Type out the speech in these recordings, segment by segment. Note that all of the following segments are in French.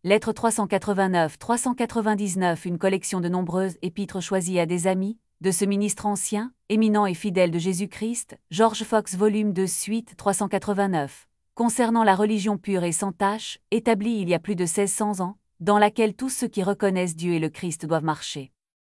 Lettre 389-399, une collection de nombreuses épîtres choisies à des amis, de ce ministre ancien, éminent et fidèle de Jésus-Christ, George Fox, volume 2, suite 389, concernant la religion pure et sans tache, établie il y a plus de 1600 ans, dans laquelle tous ceux qui reconnaissent Dieu et le Christ doivent marcher.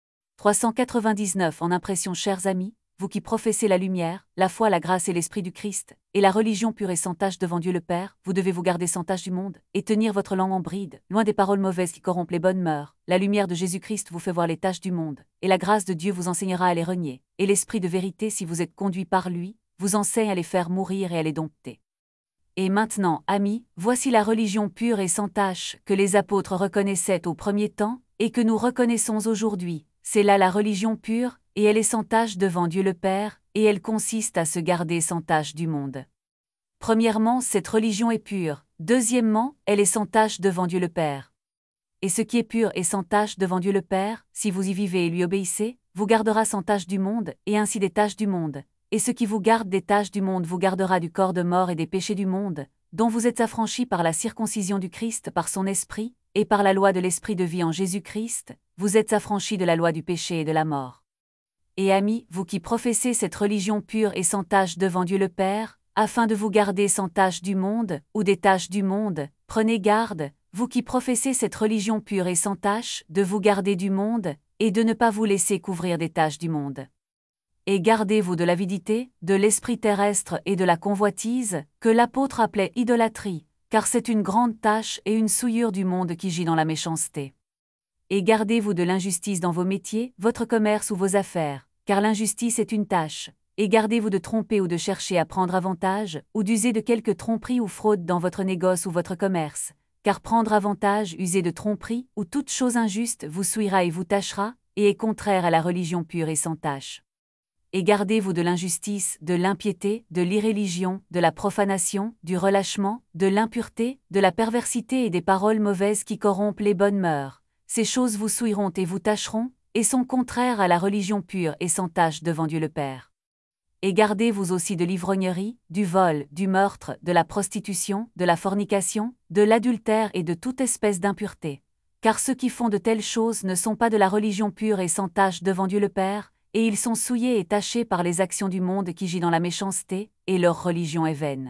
399 en impression, chers amis, vous qui professez la lumière, la foi, la grâce et l'esprit du Christ, et la religion pure et sans tache devant Dieu le Père, vous devez vous garder sans tache du monde, et tenir votre langue en bride, loin des paroles mauvaises qui corrompent les bonnes mœurs. La lumière de Jésus-Christ vous fait voir les taches du monde, et la grâce de Dieu vous enseignera à les renier, et l'esprit de vérité, si vous êtes conduit par lui, vous enseigne à les faire mourir et à les dompter. Et maintenant, amis, voici la religion pure et sans tache, que les apôtres reconnaissaient au premier temps, et que nous reconnaissons aujourd'hui. C'est là la religion pure, et elle est sans tache devant Dieu le Père, et elle consiste à se garder sans tache du monde. Premièrement, cette religion est pure. Deuxièmement, elle est sans tache devant Dieu le Père. Et ce qui est pur et sans tache devant Dieu le Père, si vous y vivez et lui obéissez, vous gardera sans tache du monde, et ainsi des taches du monde. Et ce qui vous garde des taches du monde vous gardera du corps de mort et des péchés du monde, dont vous êtes affranchis par la circoncision du Christ par son esprit, et par la loi de l'esprit de vie en Jésus-Christ, vous êtes affranchis de la loi du péché et de la mort. Et amis, vous qui professez cette religion pure et sans tache devant Dieu le Père, afin de vous garder sans tache du monde, ou des taches du monde, prenez garde, vous qui professez cette religion pure et sans tache, de vous garder du monde, et de ne pas vous laisser couvrir des taches du monde. Et gardez-vous de l'avidité, de l'esprit terrestre et de la convoitise, que l'apôtre appelait idolâtrie, car c'est une grande tache et une souillure du monde qui gît dans la méchanceté. Et gardez-vous de l'injustice dans vos métiers, votre commerce ou vos affaires, car l'injustice est une tache. Et gardez-vous de tromper ou de chercher à prendre avantage, ou d'user de quelque tromperie ou fraude dans votre négoce ou votre commerce, car prendre avantage, user de tromperie, ou toute chose injuste vous souillera et vous tachera, et est contraire à la religion pure et sans tache. Et gardez-vous de l'injustice, de l'impiété, de l'irréligion, de la profanation, du relâchement, de l'impureté, de la perversité et des paroles mauvaises qui corrompent les bonnes mœurs. Ces choses vous souilleront et vous tacheront, et sont contraires à la religion pure et sans tache devant Dieu le Père. Et gardez-vous aussi de l'ivrognerie, du vol, du meurtre, de la prostitution, de la fornication, de l'adultère et de toute espèce d'impureté. Car ceux qui font de telles choses ne sont pas de la religion pure et sans tache devant Dieu le Père, et ils sont souillés et tachés par les actions du monde qui gît dans la méchanceté, et leur religion est vaine.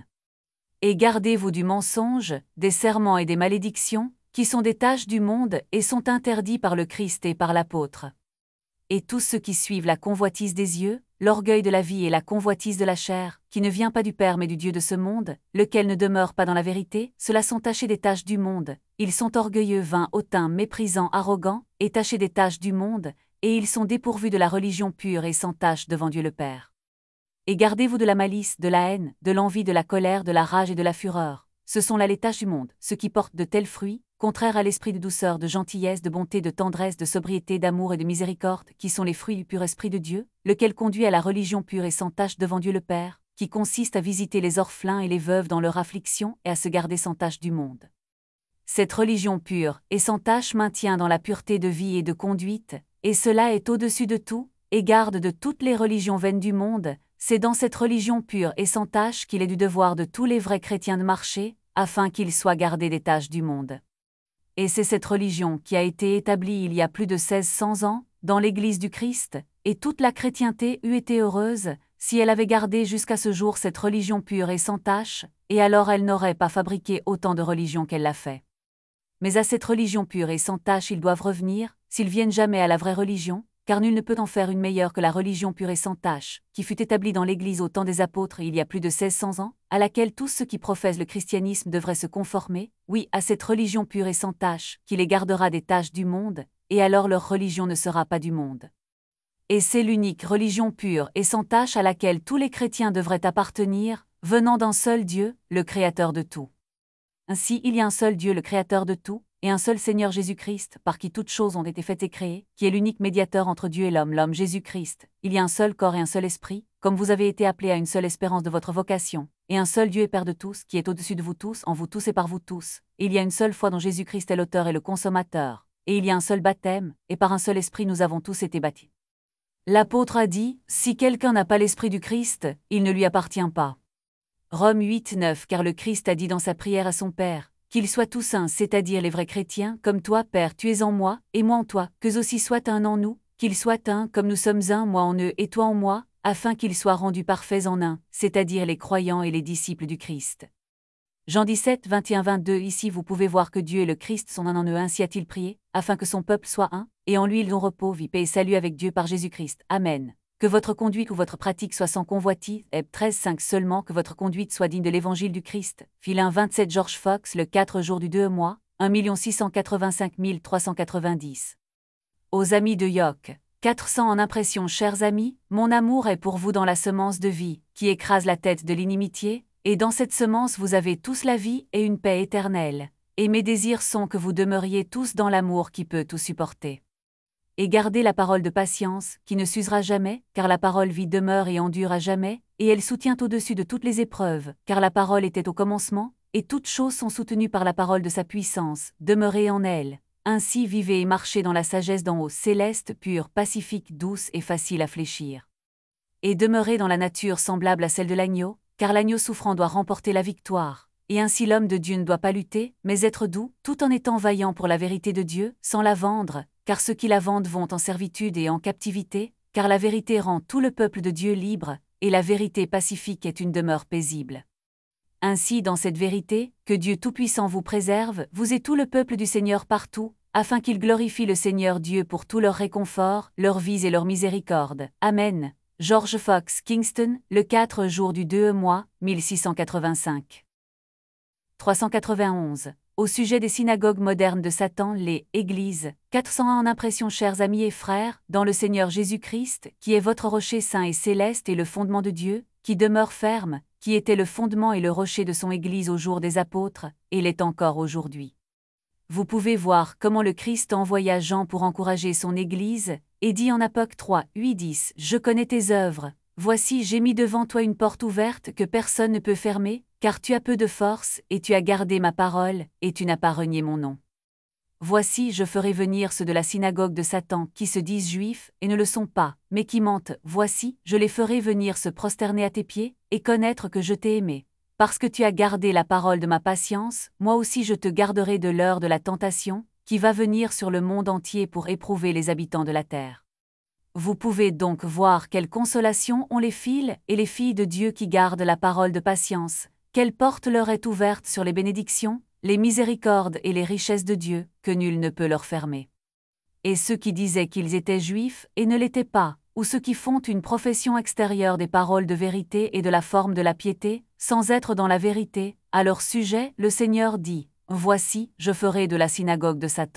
Et gardez-vous du mensonge, des serments et des malédictions, qui sont des taches du monde et sont interdits par le Christ et par l'apôtre. Et tous ceux qui suivent la convoitise des yeux, l'orgueil de la vie et la convoitise de la chair, qui ne vient pas du Père mais du Dieu de ce monde, lequel ne demeure pas dans la vérité, ceux-là sont tachés des taches du monde, ils sont orgueilleux, vains, hautains, méprisants, arrogants, et tachés des taches du monde, et ils sont dépourvus de la religion pure et sans tache devant Dieu le Père. Et gardez-vous de la malice, de la haine, de l'envie, de la colère, de la rage et de la fureur. Ce sont là les taches du monde, ceux qui portent de tels fruits, contraires à l'esprit de douceur, de gentillesse, de bonté, de tendresse, de sobriété, d'amour et de miséricorde, qui sont les fruits du pur esprit de Dieu, lequel conduit à la religion pure et sans tache devant Dieu le Père, qui consiste à visiter les orphelins et les veuves dans leur affliction et à se garder sans tache du monde. Cette religion pure et sans tache maintient dans la pureté de vie et de conduite, et cela est au-dessus de tout, et garde de toutes les religions vaines du monde. C'est dans cette religion pure et sans tache qu'il est du devoir de tous les vrais chrétiens de marcher, afin qu'ils soient gardés des taches du monde. Et c'est cette religion qui a été établie il y a plus de 1600 ans, dans l'Église du Christ, et toute la chrétienté eût été heureuse, si elle avait gardé jusqu'à ce jour cette religion pure et sans tache, et alors elle n'aurait pas fabriqué autant de religions qu'elle l'a fait. Mais à cette religion pure et sans tache ils doivent revenir, s'ils viennent jamais à la vraie religion, car nul ne peut en faire une meilleure que la religion pure et sans tache, qui fut établie dans l'Église au temps des apôtres il y a plus de 1600 ans, à laquelle tous ceux qui professent le christianisme devraient se conformer, oui, à cette religion pure et sans tache, qui les gardera des taches du monde, et alors leur religion ne sera pas du monde. Et c'est l'unique religion pure et sans tache à laquelle tous les chrétiens devraient appartenir, venant d'un seul Dieu, le Créateur de tout. Ainsi il y a un seul Dieu le Créateur de tout, et un seul Seigneur Jésus-Christ, par qui toutes choses ont été faites et créées, qui est l'unique médiateur entre Dieu et l'homme Jésus-Christ. Il y a un seul corps et un seul esprit, comme vous avez été appelés à une seule espérance de votre vocation, et un seul Dieu et Père de tous, qui est au-dessus de vous tous, en vous tous et par vous tous. Et il y a une seule foi dont Jésus-Christ est l'auteur et le consommateur, et il y a un seul baptême, et par un seul esprit nous avons tous été baptisés. L'apôtre a dit, si quelqu'un n'a pas l'esprit du Christ, il ne lui appartient pas. Romains 8, 9. Car le Christ a dit dans sa prière à son Père, qu'ils soient tous un, c'est-à-dire les vrais chrétiens, comme toi, Père, tu es en moi, et moi en toi, qu'eux aussi soient un en nous, qu'ils soient un, comme nous sommes un, moi en eux et toi en moi, afin qu'ils soient rendus parfaits en un, c'est-à-dire les croyants et les disciples du Christ. Jean 17, 21-22. Ici vous pouvez voir que Dieu et le Christ sont un en eux, ainsi a-t-il prié, afin que son peuple soit un, et en lui ils ont repos, vie, paix et salut avec Dieu par Jésus-Christ. Amen. Que votre conduite ou votre pratique soit sans convoitise, Heb 13-5 seulement, que votre conduite soit digne de l'évangile du Christ. Philin 27. George Fox, le 4 jour du 2 mois, 1 685 390. Aux amis de Yoke. 400 en impression. Chers amis, mon amour est pour vous dans la semence de vie, qui écrase la tête de l'inimitié, et dans cette semence vous avez tous la vie et une paix éternelle. Et mes désirs sont que vous demeuriez tous dans l'amour qui peut tout supporter. Et gardez la parole de patience, qui ne s'usera jamais, car la parole vie demeure et endure à jamais, et elle soutient au-dessus de toutes les épreuves, car la parole était au commencement, et toutes choses sont soutenues par la parole de sa puissance, demeurez en elle. Ainsi vivez et marchez dans la sagesse d'en haut, céleste, pure, pacifique, douce et facile à fléchir. Et demeurez dans la nature semblable à celle de l'agneau, car l'agneau souffrant doit remporter la victoire. Et ainsi l'homme de Dieu ne doit pas lutter, mais être doux, tout en étant vaillant pour la vérité de Dieu, sans la vendre, car ceux qui la vendent vont en servitude et en captivité, car la vérité rend tout le peuple de Dieu libre, et la vérité pacifique est une demeure paisible. Ainsi dans cette vérité, que Dieu Tout-Puissant vous préserve, vous et tout le peuple du Seigneur partout, afin qu'il glorifie le Seigneur Dieu pour tout leur réconfort, leur vie et leur miséricorde. Amen. George Fox, Kingston, le 4 jour du 2 mois, 1685. 391. Au sujet des synagogues modernes de Satan, les Églises, 401 en impression. Chers amis et frères, dans le Seigneur Jésus-Christ, qui est votre rocher saint et céleste et le fondement de Dieu, qui demeure ferme, qui était le fondement et le rocher de son Église au jour des apôtres, et l'est encore aujourd'hui. Vous pouvez voir comment le Christ envoya Jean pour encourager son Église, et dit en Apoc 3, 8-10, « Je connais tes œuvres, voici j'ai mis devant toi une porte ouverte que personne ne peut fermer, car tu as peu de force, et tu as gardé ma parole, et tu n'as pas renié mon nom. Voici je ferai venir ceux de la synagogue de Satan qui se disent juifs, et ne le sont pas, mais qui mentent, voici, je les ferai venir se prosterner à tes pieds, et connaître que je t'ai aimé. Parce que tu as gardé la parole de ma patience, moi aussi je te garderai de l'heure de la tentation, qui va venir sur le monde entier pour éprouver les habitants de la terre. » Vous pouvez donc voir quelle consolation ont les fils et les filles de Dieu qui gardent la parole de patience, quelle porte leur est ouverte sur les bénédictions, les miséricordes et les richesses de Dieu, que nul ne peut leur fermer. Et ceux qui disaient qu'ils étaient juifs et ne l'étaient pas, ou ceux qui font une profession extérieure des paroles de vérité et de la forme de la piété, sans être dans la vérité, à leur sujet, le Seigneur dit, « Voici, je ferai de la synagogue de Satan. »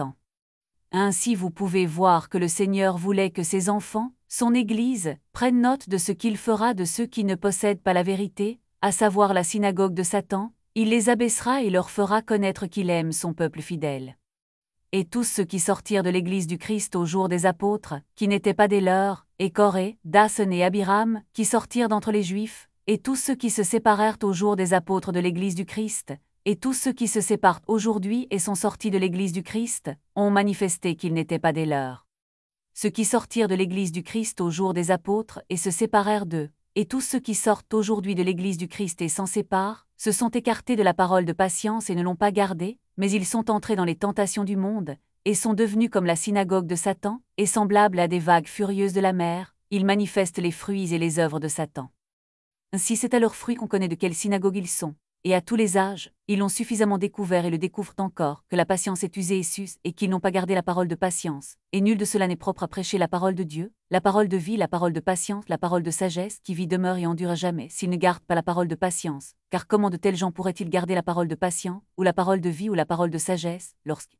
Ainsi vous pouvez voir que le Seigneur voulait que ses enfants, son Église, prennent note de ce qu'il fera de ceux qui ne possèdent pas la vérité, à savoir la synagogue de Satan, il les abaissera et leur fera connaître qu'il aime son peuple fidèle. Et tous ceux qui sortirent de l'Église du Christ au jour des apôtres, qui n'étaient pas des leurs, et Coré, Dathan et Abiram, qui sortirent d'entre les Juifs, et tous ceux qui se séparèrent au jour des apôtres de l'Église du Christ, et tous ceux qui se séparent aujourd'hui et sont sortis de l'Église du Christ, ont manifesté qu'ils n'étaient pas des leurs. Ceux qui sortirent de l'Église du Christ au jour des apôtres et se séparèrent d'eux, et tous ceux qui sortent aujourd'hui de l'Église du Christ et s'en séparent, se sont écartés de la parole de patience et ne l'ont pas gardée, mais ils sont entrés dans les tentations du monde, et sont devenus comme la synagogue de Satan, et semblables à des vagues furieuses de la mer, ils manifestent les fruits et les œuvres de Satan. Ainsi c'est à leurs fruits qu'on connaît de quelle synagogue ils sont. Et à tous les âges, ils l'ont suffisamment découvert et le découvrent encore, que la patience est usée et s'use, et qu'ils n'ont pas gardé la parole de patience. Et nul de cela n'est propre à prêcher la parole de Dieu, la parole de vie, la parole de patience, la parole de sagesse, qui vit, demeure et endure à jamais, s'ils ne gardent pas la parole de patience. Car comment de tels gens pourraient-ils garder la parole de patience, ou la parole de vie ou la parole de sagesse,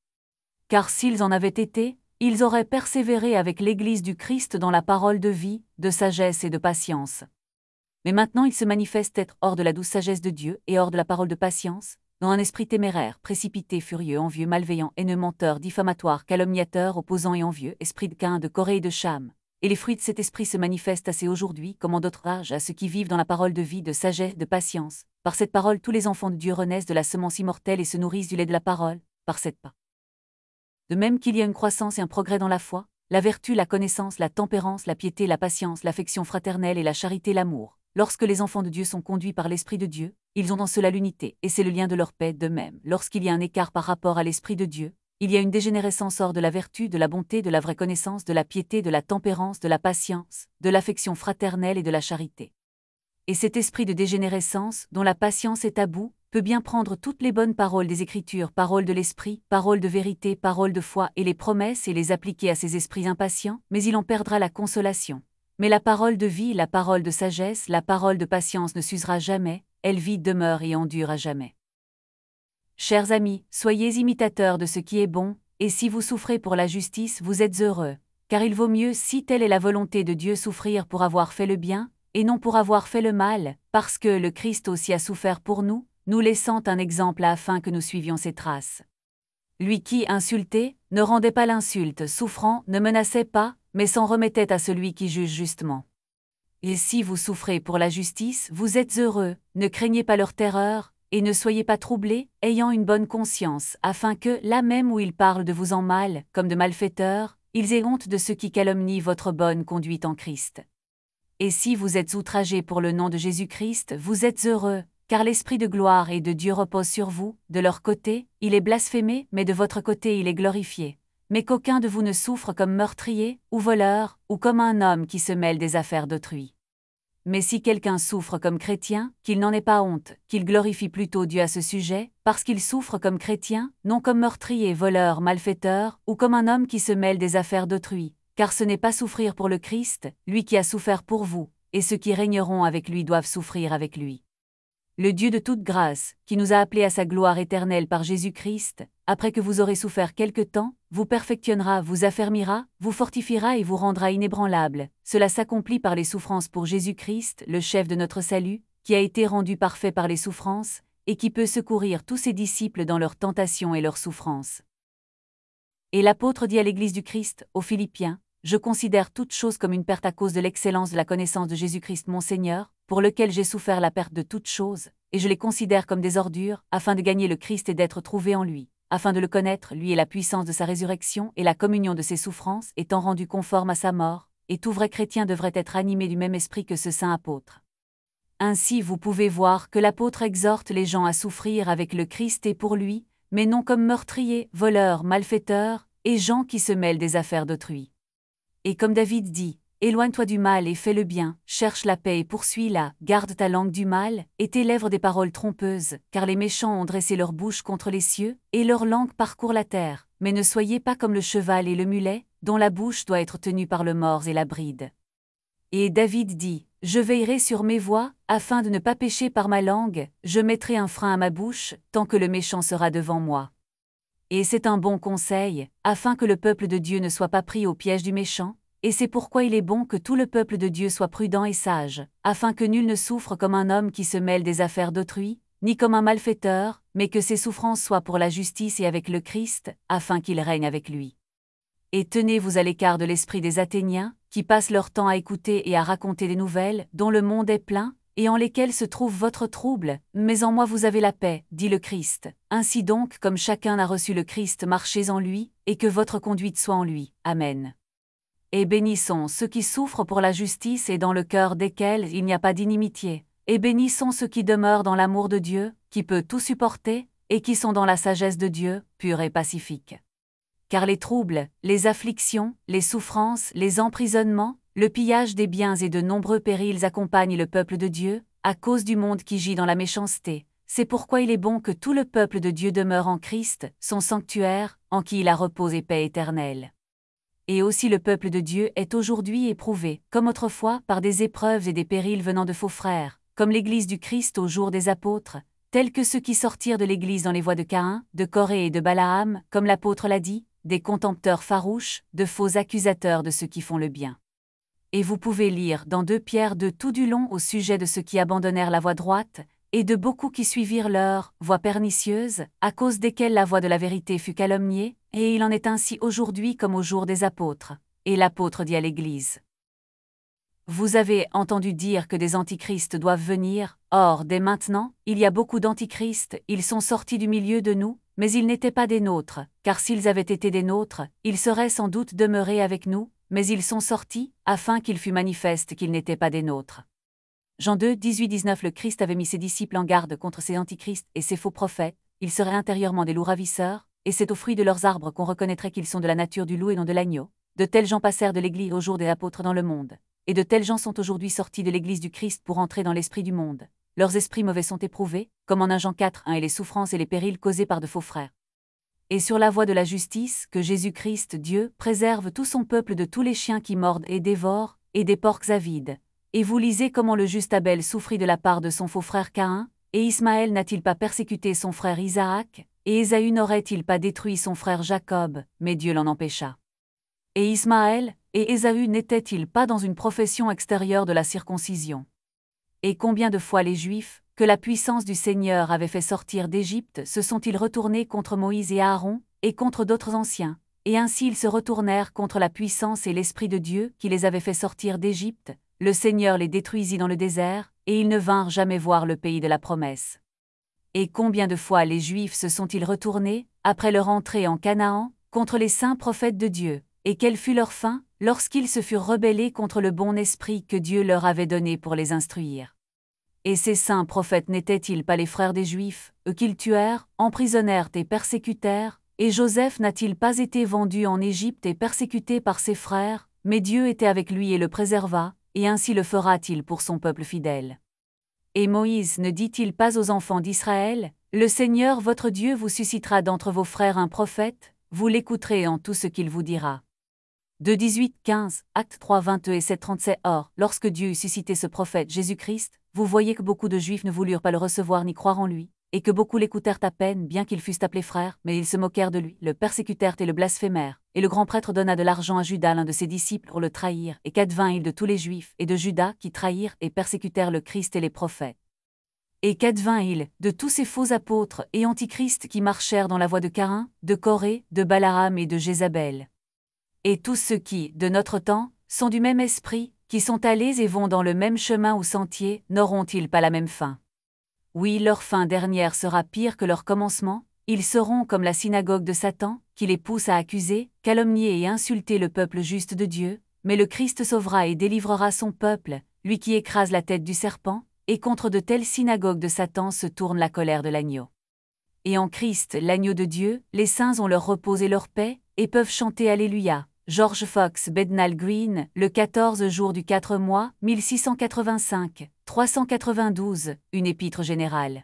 Car s'ils en avaient été, ils auraient persévéré avec l'Église du Christ dans la parole de vie, de sagesse et de patience. Mais maintenant ils se manifestent être hors de la douce sagesse de Dieu et hors de la parole de patience, dans un esprit téméraire, précipité, furieux, envieux, malveillant, haineux, menteur, diffamatoire, calomniateur, opposant et envieux, esprit de Caïn, de Corée et de Cham. Et les fruits de cet esprit se manifestent assez aujourd'hui, comme en d'autres âges, à ceux qui vivent dans la parole de vie, de sagesse, de patience. Par cette parole, tous les enfants de Dieu renaissent de la semence immortelle et se nourrissent du lait de la parole, par cette pas. De même qu'il y a une croissance et un progrès dans la foi, la vertu, la connaissance, la tempérance, la piété, la patience, l'affection fraternelle et la charité, l'amour. Lorsque les enfants de Dieu sont conduits par l'Esprit de Dieu, ils ont dans cela l'unité, et c'est le lien de leur paix. De même, lorsqu'il y a un écart par rapport à l'Esprit de Dieu, il y a une dégénérescence hors de la vertu, de la bonté, de la vraie connaissance, de la piété, de la tempérance, de la patience, de l'affection fraternelle et de la charité. Et cet esprit de dégénérescence, dont la patience est à bout, peut bien prendre toutes les bonnes paroles des Écritures, paroles de l'Esprit, paroles de vérité, paroles de foi et les promesses et les appliquer à ces esprits impatients, mais il en perdra la consolation. Mais la parole de vie, la parole de sagesse, la parole de patience ne s'usera jamais, elle vit, demeure et endure à jamais. Chers amis, soyez imitateurs de ce qui est bon, et si vous souffrez pour la justice, vous êtes heureux, car il vaut mieux, si telle est la volonté de Dieu, souffrir pour avoir fait le bien, et non pour avoir fait le mal, parce que le Christ aussi a souffert pour nous, nous laissant un exemple afin que nous suivions ses traces. Lui qui, insulté, ne rendait pas l'insulte, souffrant, ne menaçait pas, mais s'en remettait à celui qui juge justement. Et si vous souffrez pour la justice, vous êtes heureux, ne craignez pas leur terreur, et ne soyez pas troublés, ayant une bonne conscience, afin que, là même où ils parlent de vous en mal, comme de malfaiteurs, ils aient honte de ceux qui calomnient votre bonne conduite en Christ. Et si vous êtes outragés pour le nom de Jésus-Christ, vous êtes heureux, car l'Esprit de gloire et de Dieu repose sur vous. De leur côté, il est blasphémé, mais de votre côté il est glorifié. Mais qu'aucun de vous ne souffre comme meurtrier, ou voleur, ou comme un homme qui se mêle des affaires d'autrui. Mais si quelqu'un souffre comme chrétien, qu'il n'en ait pas honte, qu'il glorifie plutôt Dieu à ce sujet, parce qu'il souffre comme chrétien, non comme meurtrier, voleur, malfaiteur, ou comme un homme qui se mêle des affaires d'autrui, car ce n'est pas souffrir pour le Christ, lui qui a souffert pour vous, et ceux qui régneront avec lui doivent souffrir avec lui. Le Dieu de toute grâce, qui nous a appelés à sa gloire éternelle par Jésus-Christ, après que vous aurez souffert quelque temps, vous perfectionnera, vous affermira, vous fortifiera et vous rendra inébranlable. Cela s'accomplit par les souffrances pour Jésus-Christ, le chef de notre salut, qui a été rendu parfait par les souffrances, et qui peut secourir tous ses disciples dans leurs tentations et leurs souffrances. Et l'apôtre dit à l'Église du Christ, aux Philippiens, « Je considère toute chose comme une perte à cause de l'excellence de la connaissance de Jésus-Christ mon Seigneur, pour lequel j'ai souffert la perte de toutes choses, et je les considère comme des ordures, afin de gagner le Christ et d'être trouvé en lui, afin de le connaître, lui et la puissance de sa résurrection et la communion de ses souffrances, étant rendu conforme à sa mort, et tout vrai chrétien devrait être animé du même esprit que ce saint apôtre. » Ainsi vous pouvez voir que l'apôtre exhorte les gens à souffrir avec le Christ et pour lui, mais non comme meurtriers, voleurs, malfaiteurs, et gens qui se mêlent des affaires d'autrui. Et comme David dit, « Éloigne-toi du mal et fais le bien, cherche la paix et poursuis-la, garde ta langue du mal, et tes lèvres des paroles trompeuses, car les méchants ont dressé leur bouche contre les cieux, et leur langue parcourt la terre, mais ne soyez pas comme le cheval et le mulet, dont la bouche doit être tenue par le mors et la bride. » Et David dit, « Je veillerai sur mes voies, afin de ne pas pécher par ma langue, je mettrai un frein à ma bouche, tant que le méchant sera devant moi. » Et c'est un bon conseil, afin que le peuple de Dieu ne soit pas pris au piège du méchant, et c'est pourquoi il est bon que tout le peuple de Dieu soit prudent et sage, afin que nul ne souffre comme un homme qui se mêle des affaires d'autrui, ni comme un malfaiteur, mais que ses souffrances soient pour la justice et avec le Christ, afin qu'il règne avec lui. Et tenez-vous à l'écart de l'esprit des Athéniens, qui passent leur temps à écouter et à raconter des nouvelles, dont le monde est plein, et en lesquelles se trouve votre trouble, mais en moi vous avez la paix, dit le Christ. Ainsi donc, comme chacun a reçu le Christ, marchez en lui, et que votre conduite soit en lui. Amen. Et bénissons ceux qui souffrent pour la justice et dans le cœur desquels il n'y a pas d'inimitié. Et bénissons ceux qui demeurent dans l'amour de Dieu, qui peut tout supporter, et qui sont dans la sagesse de Dieu, pure et pacifique. Car les troubles, les afflictions, les souffrances, les emprisonnements, le pillage des biens et de nombreux périls accompagnent le peuple de Dieu, à cause du monde qui gît dans la méchanceté. C'est pourquoi il est bon que tout le peuple de Dieu demeure en Christ, son sanctuaire, en qui il a repos et paix éternelle. Et aussi le peuple de Dieu est aujourd'hui éprouvé, comme autrefois, par des épreuves et des périls venant de faux frères, comme l'Église du Christ au jour des apôtres, tels que ceux qui sortirent de l'Église dans les voies de Caïn, de Corée et de Balaam, comme l'apôtre l'a dit, des contempteurs farouches, de faux accusateurs de ceux qui font le bien. Et vous pouvez lire dans 2 Pierre 2 tout du long au sujet de ceux qui abandonnèrent la voie droite, et de beaucoup qui suivirent leur voie pernicieuse, à cause desquelles la voie de la vérité fut calomniée, et il en est ainsi aujourd'hui comme au jour des apôtres. Et l'apôtre dit à l'Église. Vous avez entendu dire que des antichrists doivent venir, or dès maintenant, il y a beaucoup d'antichrists, ils sont sortis du milieu de nous, mais ils n'étaient pas des nôtres, car s'ils avaient été des nôtres, ils seraient sans doute demeurés avec nous, mais ils sont sortis, afin qu'il fût manifeste qu'ils n'étaient pas des nôtres. Jean 2, 18-19 Le Christ avait mis ses disciples en garde contre ces antichrists et ces faux prophètes, ils seraient intérieurement des loups ravisseurs, et c'est au fruit de leurs arbres qu'on reconnaîtrait qu'ils sont de la nature du loup et non de l'agneau. De tels gens passèrent de l'Église au jour des apôtres dans le monde. Et de tels gens sont aujourd'hui sortis de l'Église du Christ pour entrer dans l'esprit du monde. Leurs esprits mauvais sont éprouvés, comme en 1 Jean 4, 1 et les souffrances et les périls causés par de faux frères. Et sur la voie de la justice, que Jésus-Christ, Dieu, préserve tout son peuple de tous les chiens qui mordent et dévorent, et des porcs avides. Et vous lisez comment le juste Abel souffrit de la part de son faux frère Caïn, et Ismaël n'a-t-il pas persécuté son frère Isaac, et Ésaü n'aurait-il pas détruit son frère Jacob, mais Dieu l'en empêcha. Et Ismaël et Ésaü n'étaient-ils pas dans une profession extérieure de la circoncision? Et combien de fois les Juifs, que la puissance du Seigneur avait fait sortir d'Égypte, se sont-ils retournés contre Moïse et Aaron, et contre d'autres anciens, et ainsi ils se retournèrent contre la puissance et l'Esprit de Dieu qui les avait fait sortir d'Égypte, le Seigneur les détruisit dans le désert, et ils ne vinrent jamais voir le pays de la promesse. Et combien de fois les Juifs se sont-ils retournés, après leur entrée en Canaan, contre les saints prophètes de Dieu, et quelle fut leur fin, lorsqu'ils se furent rebellés contre le bon esprit que Dieu leur avait donné pour les instruire? Et ces saints prophètes n'étaient-ils pas les frères des Juifs, eux qu'ils tuèrent, emprisonnèrent et persécutèrent, et Joseph n'a-t-il pas été vendu en Égypte et persécuté par ses frères, mais Dieu était avec lui et le préserva, et ainsi le fera-t-il pour son peuple fidèle. Et Moïse ne dit-il pas aux enfants d'Israël, « Le Seigneur votre Dieu vous suscitera d'entre vos frères un prophète, vous l'écouterez en tout ce qu'il vous dira. » 2 18-15, Actes 3 22 et 7 37 Or, lorsque Dieu eut suscité ce prophète Jésus-Christ, vous voyez que beaucoup de Juifs ne voulurent pas le recevoir ni croire en lui, et que beaucoup l'écoutèrent à peine bien qu'ils fussent appelés frères, mais ils se moquèrent de lui, le persécutèrent et le blasphémèrent. Et le grand prêtre donna de l'argent à Judas l'un de ses disciples pour le trahir, et qu'advint-il de tous les Juifs et de Judas qui trahirent et persécutèrent le Christ et les prophètes? Et qu'advint-il de tous ces faux apôtres et antichrists qui marchèrent dans la voie de Caïn, de Corée, de Balaam et de Jézabel? Et tous ceux qui, de notre temps, sont du même esprit, qui sont allés et vont dans le même chemin ou sentier, n'auront-ils pas la même fin? Oui, leur fin dernière sera pire que leur commencement, ils seront comme la synagogue de Satan, qui les pousse à accuser, calomnier et insulter le peuple juste de Dieu, mais le Christ sauvera et délivrera son peuple, lui qui écrase la tête du serpent, et contre de telles synagogues de Satan se tourne la colère de l'agneau. Et en Christ, l'agneau de Dieu, les saints ont leur repos et leur paix, et peuvent chanter Alléluia. George Fox Bednall Green, le 14 jour du 4 mois, 1685, 392, une épître générale.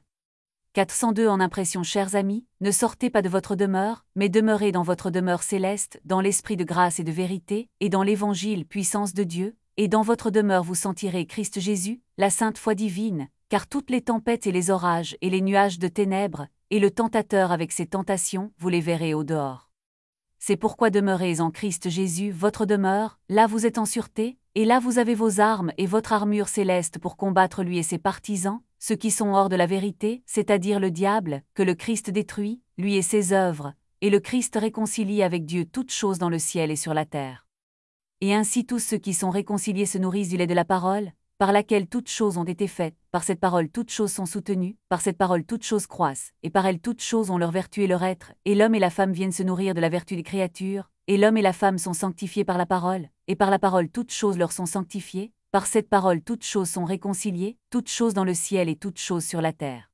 402 En impression. Chers amis, ne sortez pas de votre demeure, mais demeurez dans votre demeure céleste, dans l'esprit de grâce et de vérité, et dans l'évangile puissance de Dieu, et dans votre demeure vous sentirez Christ Jésus, la sainte foi divine, car toutes les tempêtes et les orages et les nuages de ténèbres, et le tentateur avec ses tentations, vous les verrez au dehors. C'est pourquoi demeurez en Christ Jésus, votre demeure, là vous êtes en sûreté, et là vous avez vos armes et votre armure céleste pour combattre lui et ses partisans, ceux qui sont hors de la vérité, c'est-à-dire le diable, que le Christ détruit, lui et ses œuvres, et le Christ réconcilie avec Dieu toutes choses dans le ciel et sur la terre. Et ainsi tous ceux qui sont réconciliés se nourrissent du lait de la parole, par laquelle toutes choses ont été faites, par cette parole toutes choses sont soutenues, par cette parole toutes choses croissent, et par elle toutes choses ont leur vertu et leur être, et l'homme et la femme viennent se nourrir de la vertu des créatures, et l'homme et la femme sont sanctifiés par la parole, et par la parole toutes choses leur sont sanctifiées, par cette parole toutes choses sont réconciliées, toutes choses dans le ciel et toutes choses sur la terre.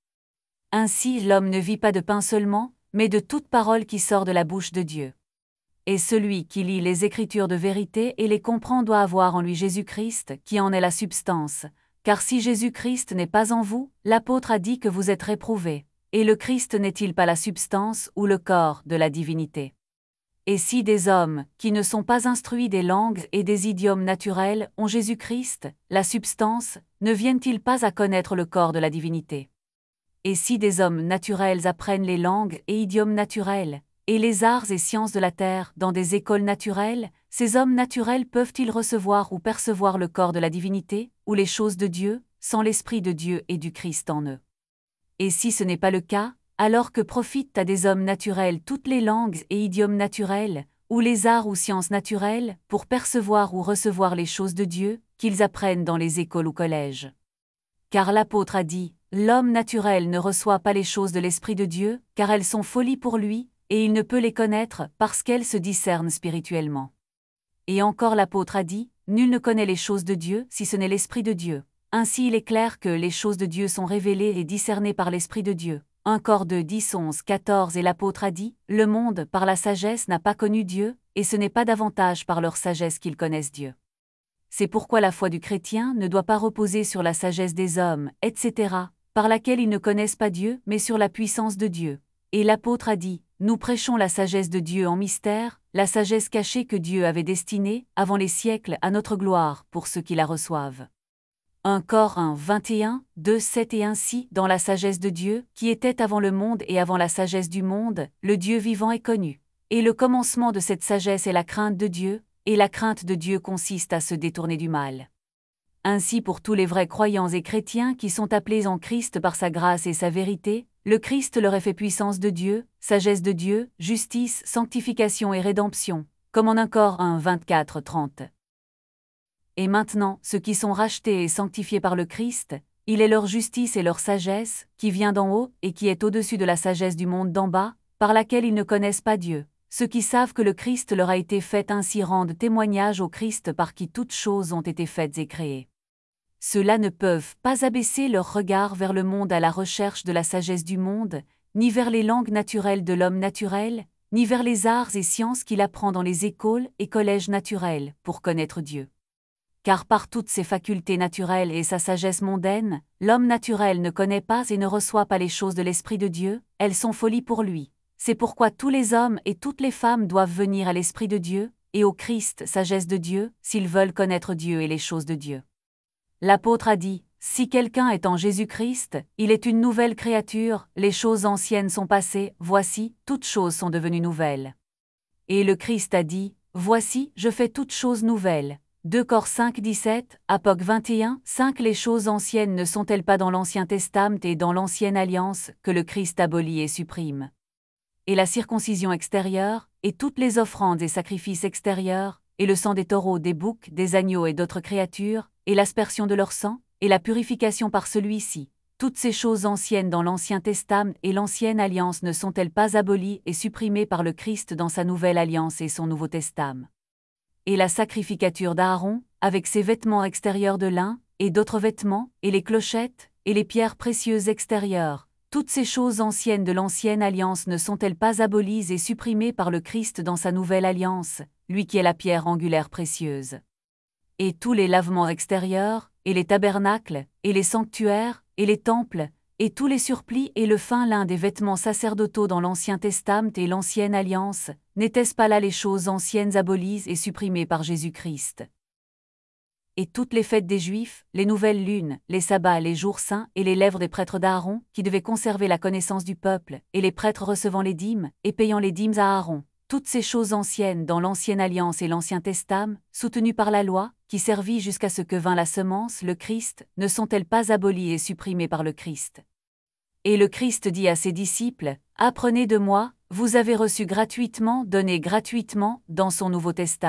Ainsi l'homme ne vit pas de pain seulement, mais de toute parole qui sort de la bouche de Dieu. Et celui qui lit les Écritures de vérité et les comprend doit avoir en lui Jésus-Christ, qui en est la substance. Car si Jésus-Christ n'est pas en vous, l'apôtre a dit que vous êtes réprouvés. Et le Christ n'est-il pas la substance ou le corps de la divinité? Et si des hommes, qui ne sont pas instruits des langues et des idiomes naturels, ont Jésus-Christ, la substance, ne viennent-ils pas à connaître le corps de la divinité? Et si des hommes naturels apprennent les langues et idiomes naturels, et les arts et sciences de la terre dans des écoles naturelles, ces hommes naturels peuvent-ils recevoir ou percevoir le corps de la divinité, ou les choses de Dieu, sans l'Esprit de Dieu et du Christ en eux? Et si ce n'est pas le cas, alors que profitent à des hommes naturels toutes les langues et idiomes naturels, ou les arts ou sciences naturelles, pour percevoir ou recevoir les choses de Dieu, qu'ils apprennent dans les écoles ou collèges? Car l'apôtre a dit, « L'homme naturel ne reçoit pas les choses de l'Esprit de Dieu, car elles sont folie pour lui, et il ne peut les connaître parce qu'elles se discernent spirituellement. » Et encore l'apôtre a dit, « Nul ne connaît les choses de Dieu si ce n'est l'Esprit de Dieu. » Ainsi il est clair que les choses de Dieu sont révélées et discernées par l'Esprit de Dieu. 1 Cor 2, 10, 11, 14 et l'apôtre a dit, « Le monde, par la sagesse, n'a pas connu Dieu, et ce n'est pas davantage par leur sagesse qu'ils connaissent Dieu. » C'est pourquoi la foi du chrétien ne doit pas reposer sur la sagesse des hommes, etc., par laquelle ils ne connaissent pas Dieu, mais sur la puissance de Dieu. Et l'apôtre a dit, « Nous prêchons la sagesse de Dieu en mystère, la sagesse cachée que Dieu avait destinée, avant les siècles, à notre gloire, pour ceux qui la reçoivent. » 1 Cor 1, 21, 2, 7 et ainsi, dans la sagesse de Dieu, qui était avant le monde et avant la sagesse du monde, le Dieu vivant est connu. Et le commencement de cette sagesse est la crainte de Dieu, et la crainte de Dieu consiste à se détourner du mal. Ainsi pour tous les vrais croyants et chrétiens qui sont appelés en Christ par sa grâce et sa vérité, le Christ leur est fait puissance de Dieu, sagesse de Dieu, justice, sanctification et rédemption, comme en 1 Cor 1, 24, 30. Et maintenant, ceux qui sont rachetés et sanctifiés par le Christ, il est leur justice et leur sagesse, qui vient d'en haut et qui est au-dessus de la sagesse du monde d'en bas, par laquelle ils ne connaissent pas Dieu. Ceux qui savent que le Christ leur a été fait ainsi rendent témoignage au Christ par qui toutes choses ont été faites et créées. Ceux-là ne peuvent pas abaisser leur regard vers le monde à la recherche de la sagesse du monde, ni vers les langues naturelles de l'homme naturel, ni vers les arts et sciences qu'il apprend dans les écoles et collèges naturels, pour connaître Dieu. Car par toutes ses facultés naturelles et sa sagesse mondaine, l'homme naturel ne connaît pas et ne reçoit pas les choses de l'Esprit de Dieu, elles sont folie pour lui. C'est pourquoi tous les hommes et toutes les femmes doivent venir à l'Esprit de Dieu, et au Christ, sagesse de Dieu, s'ils veulent connaître Dieu et les choses de Dieu. L'apôtre a dit, « Si quelqu'un est en Jésus-Christ, il est une nouvelle créature, les choses anciennes sont passées, voici, toutes choses sont devenues nouvelles. » Et le Christ a dit, « Voici, je fais toutes choses nouvelles. » 2 Cor 5, 17, Apoc 21, 5 Les choses anciennes ne sont-elles pas dans l'Ancien Testament et dans l'Ancienne Alliance, que le Christ abolit et supprime? Et la circoncision extérieure, et toutes les offrandes et sacrifices extérieurs, et le sang des taureaux, des boucs, des agneaux et d'autres créatures, et l'aspersion de leur sang, et la purification par celui-ci, toutes ces choses anciennes dans l'Ancien Testament et l'Ancienne Alliance ne sont-elles pas abolies et supprimées par le Christ dans sa Nouvelle Alliance et son Nouveau Testament? Et la sacrificature d'Aaron, avec ses vêtements extérieurs de lin, et d'autres vêtements, et les clochettes, et les pierres précieuses extérieures, toutes ces choses anciennes de l'Ancienne Alliance ne sont-elles pas abolies et supprimées par le Christ dans sa Nouvelle Alliance, lui qui est la pierre angulaire précieuse? Et tous les lavements extérieurs, et les tabernacles, et les sanctuaires, et les temples, et tous les surplis et le fin lin des vêtements sacerdotaux dans l'Ancien Testament et l'Ancienne Alliance, n'étaient-ce pas là les choses anciennes abolies et supprimées par Jésus-Christ? Et toutes les fêtes des Juifs, les nouvelles lunes, les sabbats, les jours saints et les lèvres des prêtres d'Aaron, qui devaient conserver la connaissance du peuple, et les prêtres recevant les dîmes, et payant les dîmes à Aaron, toutes ces choses anciennes dans l'Ancienne Alliance et l'Ancien Testament, soutenues par la loi, qui servit jusqu'à ce que vint la semence, le Christ, ne sont-elles pas abolies et supprimées par le Christ? Et le Christ dit à ses disciples, « Apprenez de moi, vous avez reçu gratuitement, donné gratuitement, dans son Nouveau Testament. »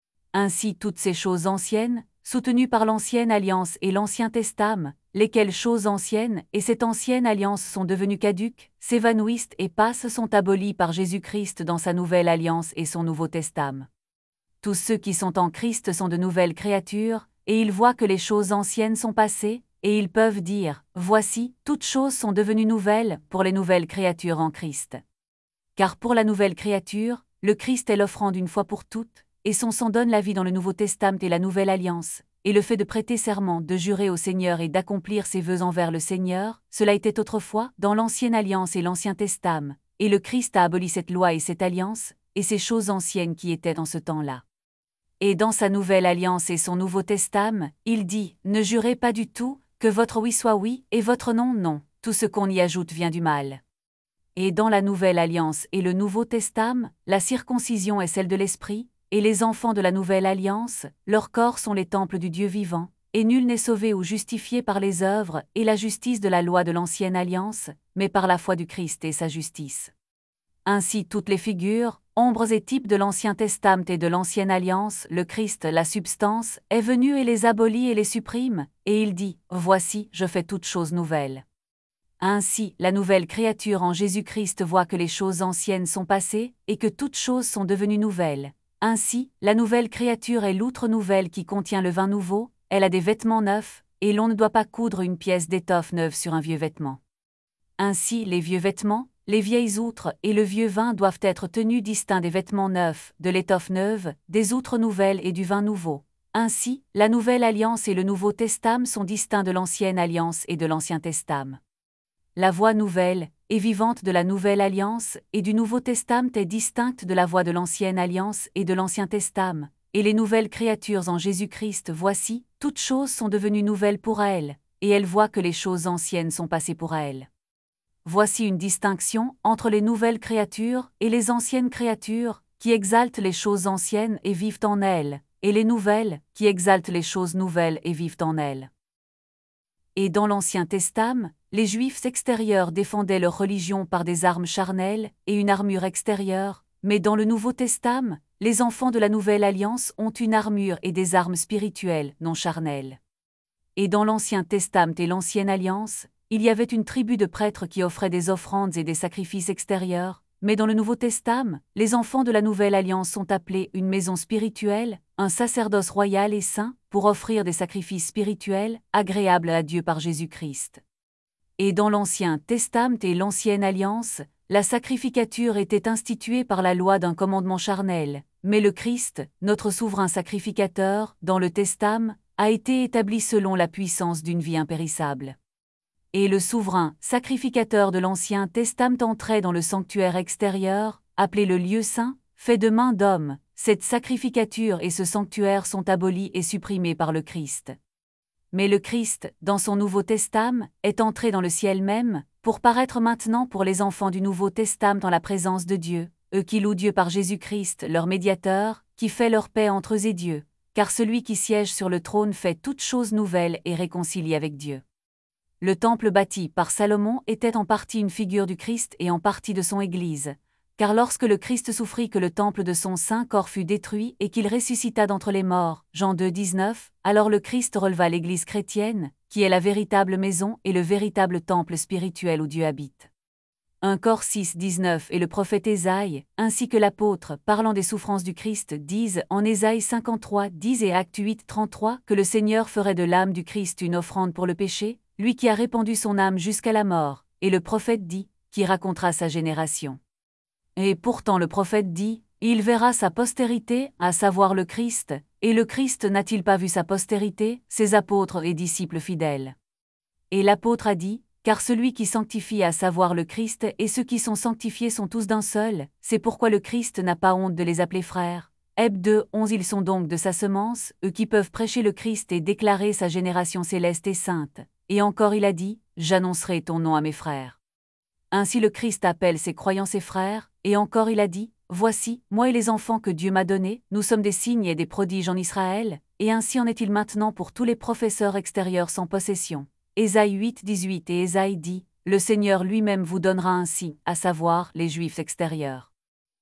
Ainsi toutes ces choses anciennes, soutenues par l'Ancienne Alliance et l'Ancien Testament, lesquelles choses anciennes et cette Ancienne Alliance sont devenues caduques, s'évanouissent et passent sont abolies par Jésus-Christ dans sa Nouvelle Alliance et son Nouveau Testament. Tous ceux qui sont en Christ sont de nouvelles créatures, et ils voient que les choses anciennes sont passées, et ils peuvent dire, « Voici, toutes choses sont devenues nouvelles pour les nouvelles créatures en Christ. » Car pour la nouvelle créature, le Christ est l'offrande une fois pour toutes, et son sang donne la vie dans le Nouveau Testament et la Nouvelle Alliance, et le fait de prêter serment, de jurer au Seigneur et d'accomplir ses vœux envers le Seigneur, cela était autrefois dans l'Ancienne Alliance et l'Ancien Testament, et le Christ a aboli cette loi et cette alliance, et ces choses anciennes qui étaient dans ce temps-là. Et dans sa Nouvelle Alliance et son Nouveau Testament, il dit, « Ne jurez pas du tout, que votre oui soit oui, et votre non, non, tout ce qu'on y ajoute vient du mal. » Et dans la Nouvelle Alliance et le Nouveau Testament, la circoncision est celle de l'Esprit, et les enfants de la Nouvelle Alliance, leurs corps sont les temples du Dieu vivant, et nul n'est sauvé ou justifié par les œuvres et la justice de la loi de l'Ancienne Alliance, mais par la foi du Christ et sa justice. Ainsi toutes les figures, ombres et types de l'Ancien Testament et de l'Ancienne Alliance, le Christ, la substance, est venu et les abolit et les supprime, et il dit, « Voici, je fais toutes choses nouvelles. » Ainsi, la nouvelle créature en Jésus-Christ voit que les choses anciennes sont passées, et que toutes choses sont devenues nouvelles. Ainsi, la nouvelle créature est l'outre nouvelle qui contient le vin nouveau, elle a des vêtements neufs, et l'on ne doit pas coudre une pièce d'étoffe neuve sur un vieux vêtement. Ainsi, les vieux vêtements, les vieilles outres et le vieux vin doivent être tenus distincts des vêtements neufs, de l'étoffe neuve, des outres nouvelles et du vin nouveau. Ainsi, la Nouvelle Alliance et le Nouveau Testament sont distincts de l'Ancienne Alliance et de l'Ancien Testament. La voie nouvelle et vivante de la Nouvelle Alliance et du Nouveau Testament est distincte de la voie de l'Ancienne Alliance et de l'Ancien Testament, et les nouvelles créatures en Jésus-Christ, voici, toutes choses sont devenues nouvelles pour elles, et elles voient que les choses anciennes sont passées pour elles. Voici une distinction entre les nouvelles créatures et les anciennes créatures, qui exaltent les choses anciennes et vivent en elles, et les nouvelles, qui exaltent les choses nouvelles et vivent en elles. Et dans l'Ancien Testament, les Juifs extérieurs défendaient leur religion par des armes charnelles et une armure extérieure, mais dans le Nouveau Testament, les enfants de la Nouvelle Alliance ont une armure et des armes spirituelles, non charnelles. Et dans l'Ancien Testament et l'Ancienne Alliance, il y avait une tribu de prêtres qui offraient des offrandes et des sacrifices extérieurs, mais dans le Nouveau Testament, les enfants de la Nouvelle Alliance sont appelés une maison spirituelle, un sacerdoce royal et saint, pour offrir des sacrifices spirituels, agréables à Dieu par Jésus-Christ. Et dans l'Ancien Testament et l'Ancienne Alliance, la sacrificature était instituée par la loi d'un commandement charnel, mais le Christ, notre souverain sacrificateur, dans le Testament, a été établi selon la puissance d'une vie impérissable. Et le souverain sacrificateur de l'Ancien Testament entrait dans le sanctuaire extérieur, appelé le lieu saint, fait de main d'homme. Cette sacrificature et ce sanctuaire sont abolis et supprimés par le Christ. Mais le Christ, dans son Nouveau Testament, est entré dans le ciel même, pour paraître maintenant pour les enfants du Nouveau Testament dans la présence de Dieu, eux qui louent Dieu par Jésus-Christ, leur médiateur, qui fait leur paix entre eux et Dieu, car celui qui siège sur le trône fait toutes choses nouvelles et réconcilie avec Dieu. Le temple bâti par Salomon était en partie une figure du Christ et en partie de son Église, car lorsque le Christ souffrit que le temple de son saint corps fut détruit et qu'il ressuscita d'entre les morts, Jean 2, 19, alors le Christ releva l'Église chrétienne, qui est la véritable maison et le véritable temple spirituel où Dieu habite. 1 Cor 6, 19 et le prophète Ésaïe, ainsi que l'apôtre, parlant des souffrances du Christ, disent en Ésaïe 53, 10 et Actes 8, 33 que le Seigneur ferait de l'âme du Christ une offrande pour le péché, lui qui a répandu son âme jusqu'à la mort, et le prophète dit, qui racontera sa génération. Et pourtant le prophète dit, il verra sa postérité, à savoir le Christ, et le Christ n'a-t-il pas vu sa postérité, ses apôtres et disciples fidèles. Et l'apôtre a dit, car celui qui sanctifie à savoir le Christ et ceux qui sont sanctifiés sont tous d'un seul, c'est pourquoi le Christ n'a pas honte de les appeler frères. Heb 2, 11 Ils sont donc de sa semence, eux qui peuvent prêcher le Christ et déclarer sa génération céleste et sainte. Et encore il a dit, j'annoncerai ton nom à mes frères. Ainsi le Christ appelle ses croyants ses frères, et encore il a dit, voici, moi et les enfants que Dieu m'a donnés, nous sommes des signes et des prodiges en Israël, et ainsi en est-il maintenant pour tous les professeurs extérieurs sans possession. Ésaïe 8, 18 et Ésaïe dit, le Seigneur lui-même vous donnera un signe, à savoir les Juifs extérieurs.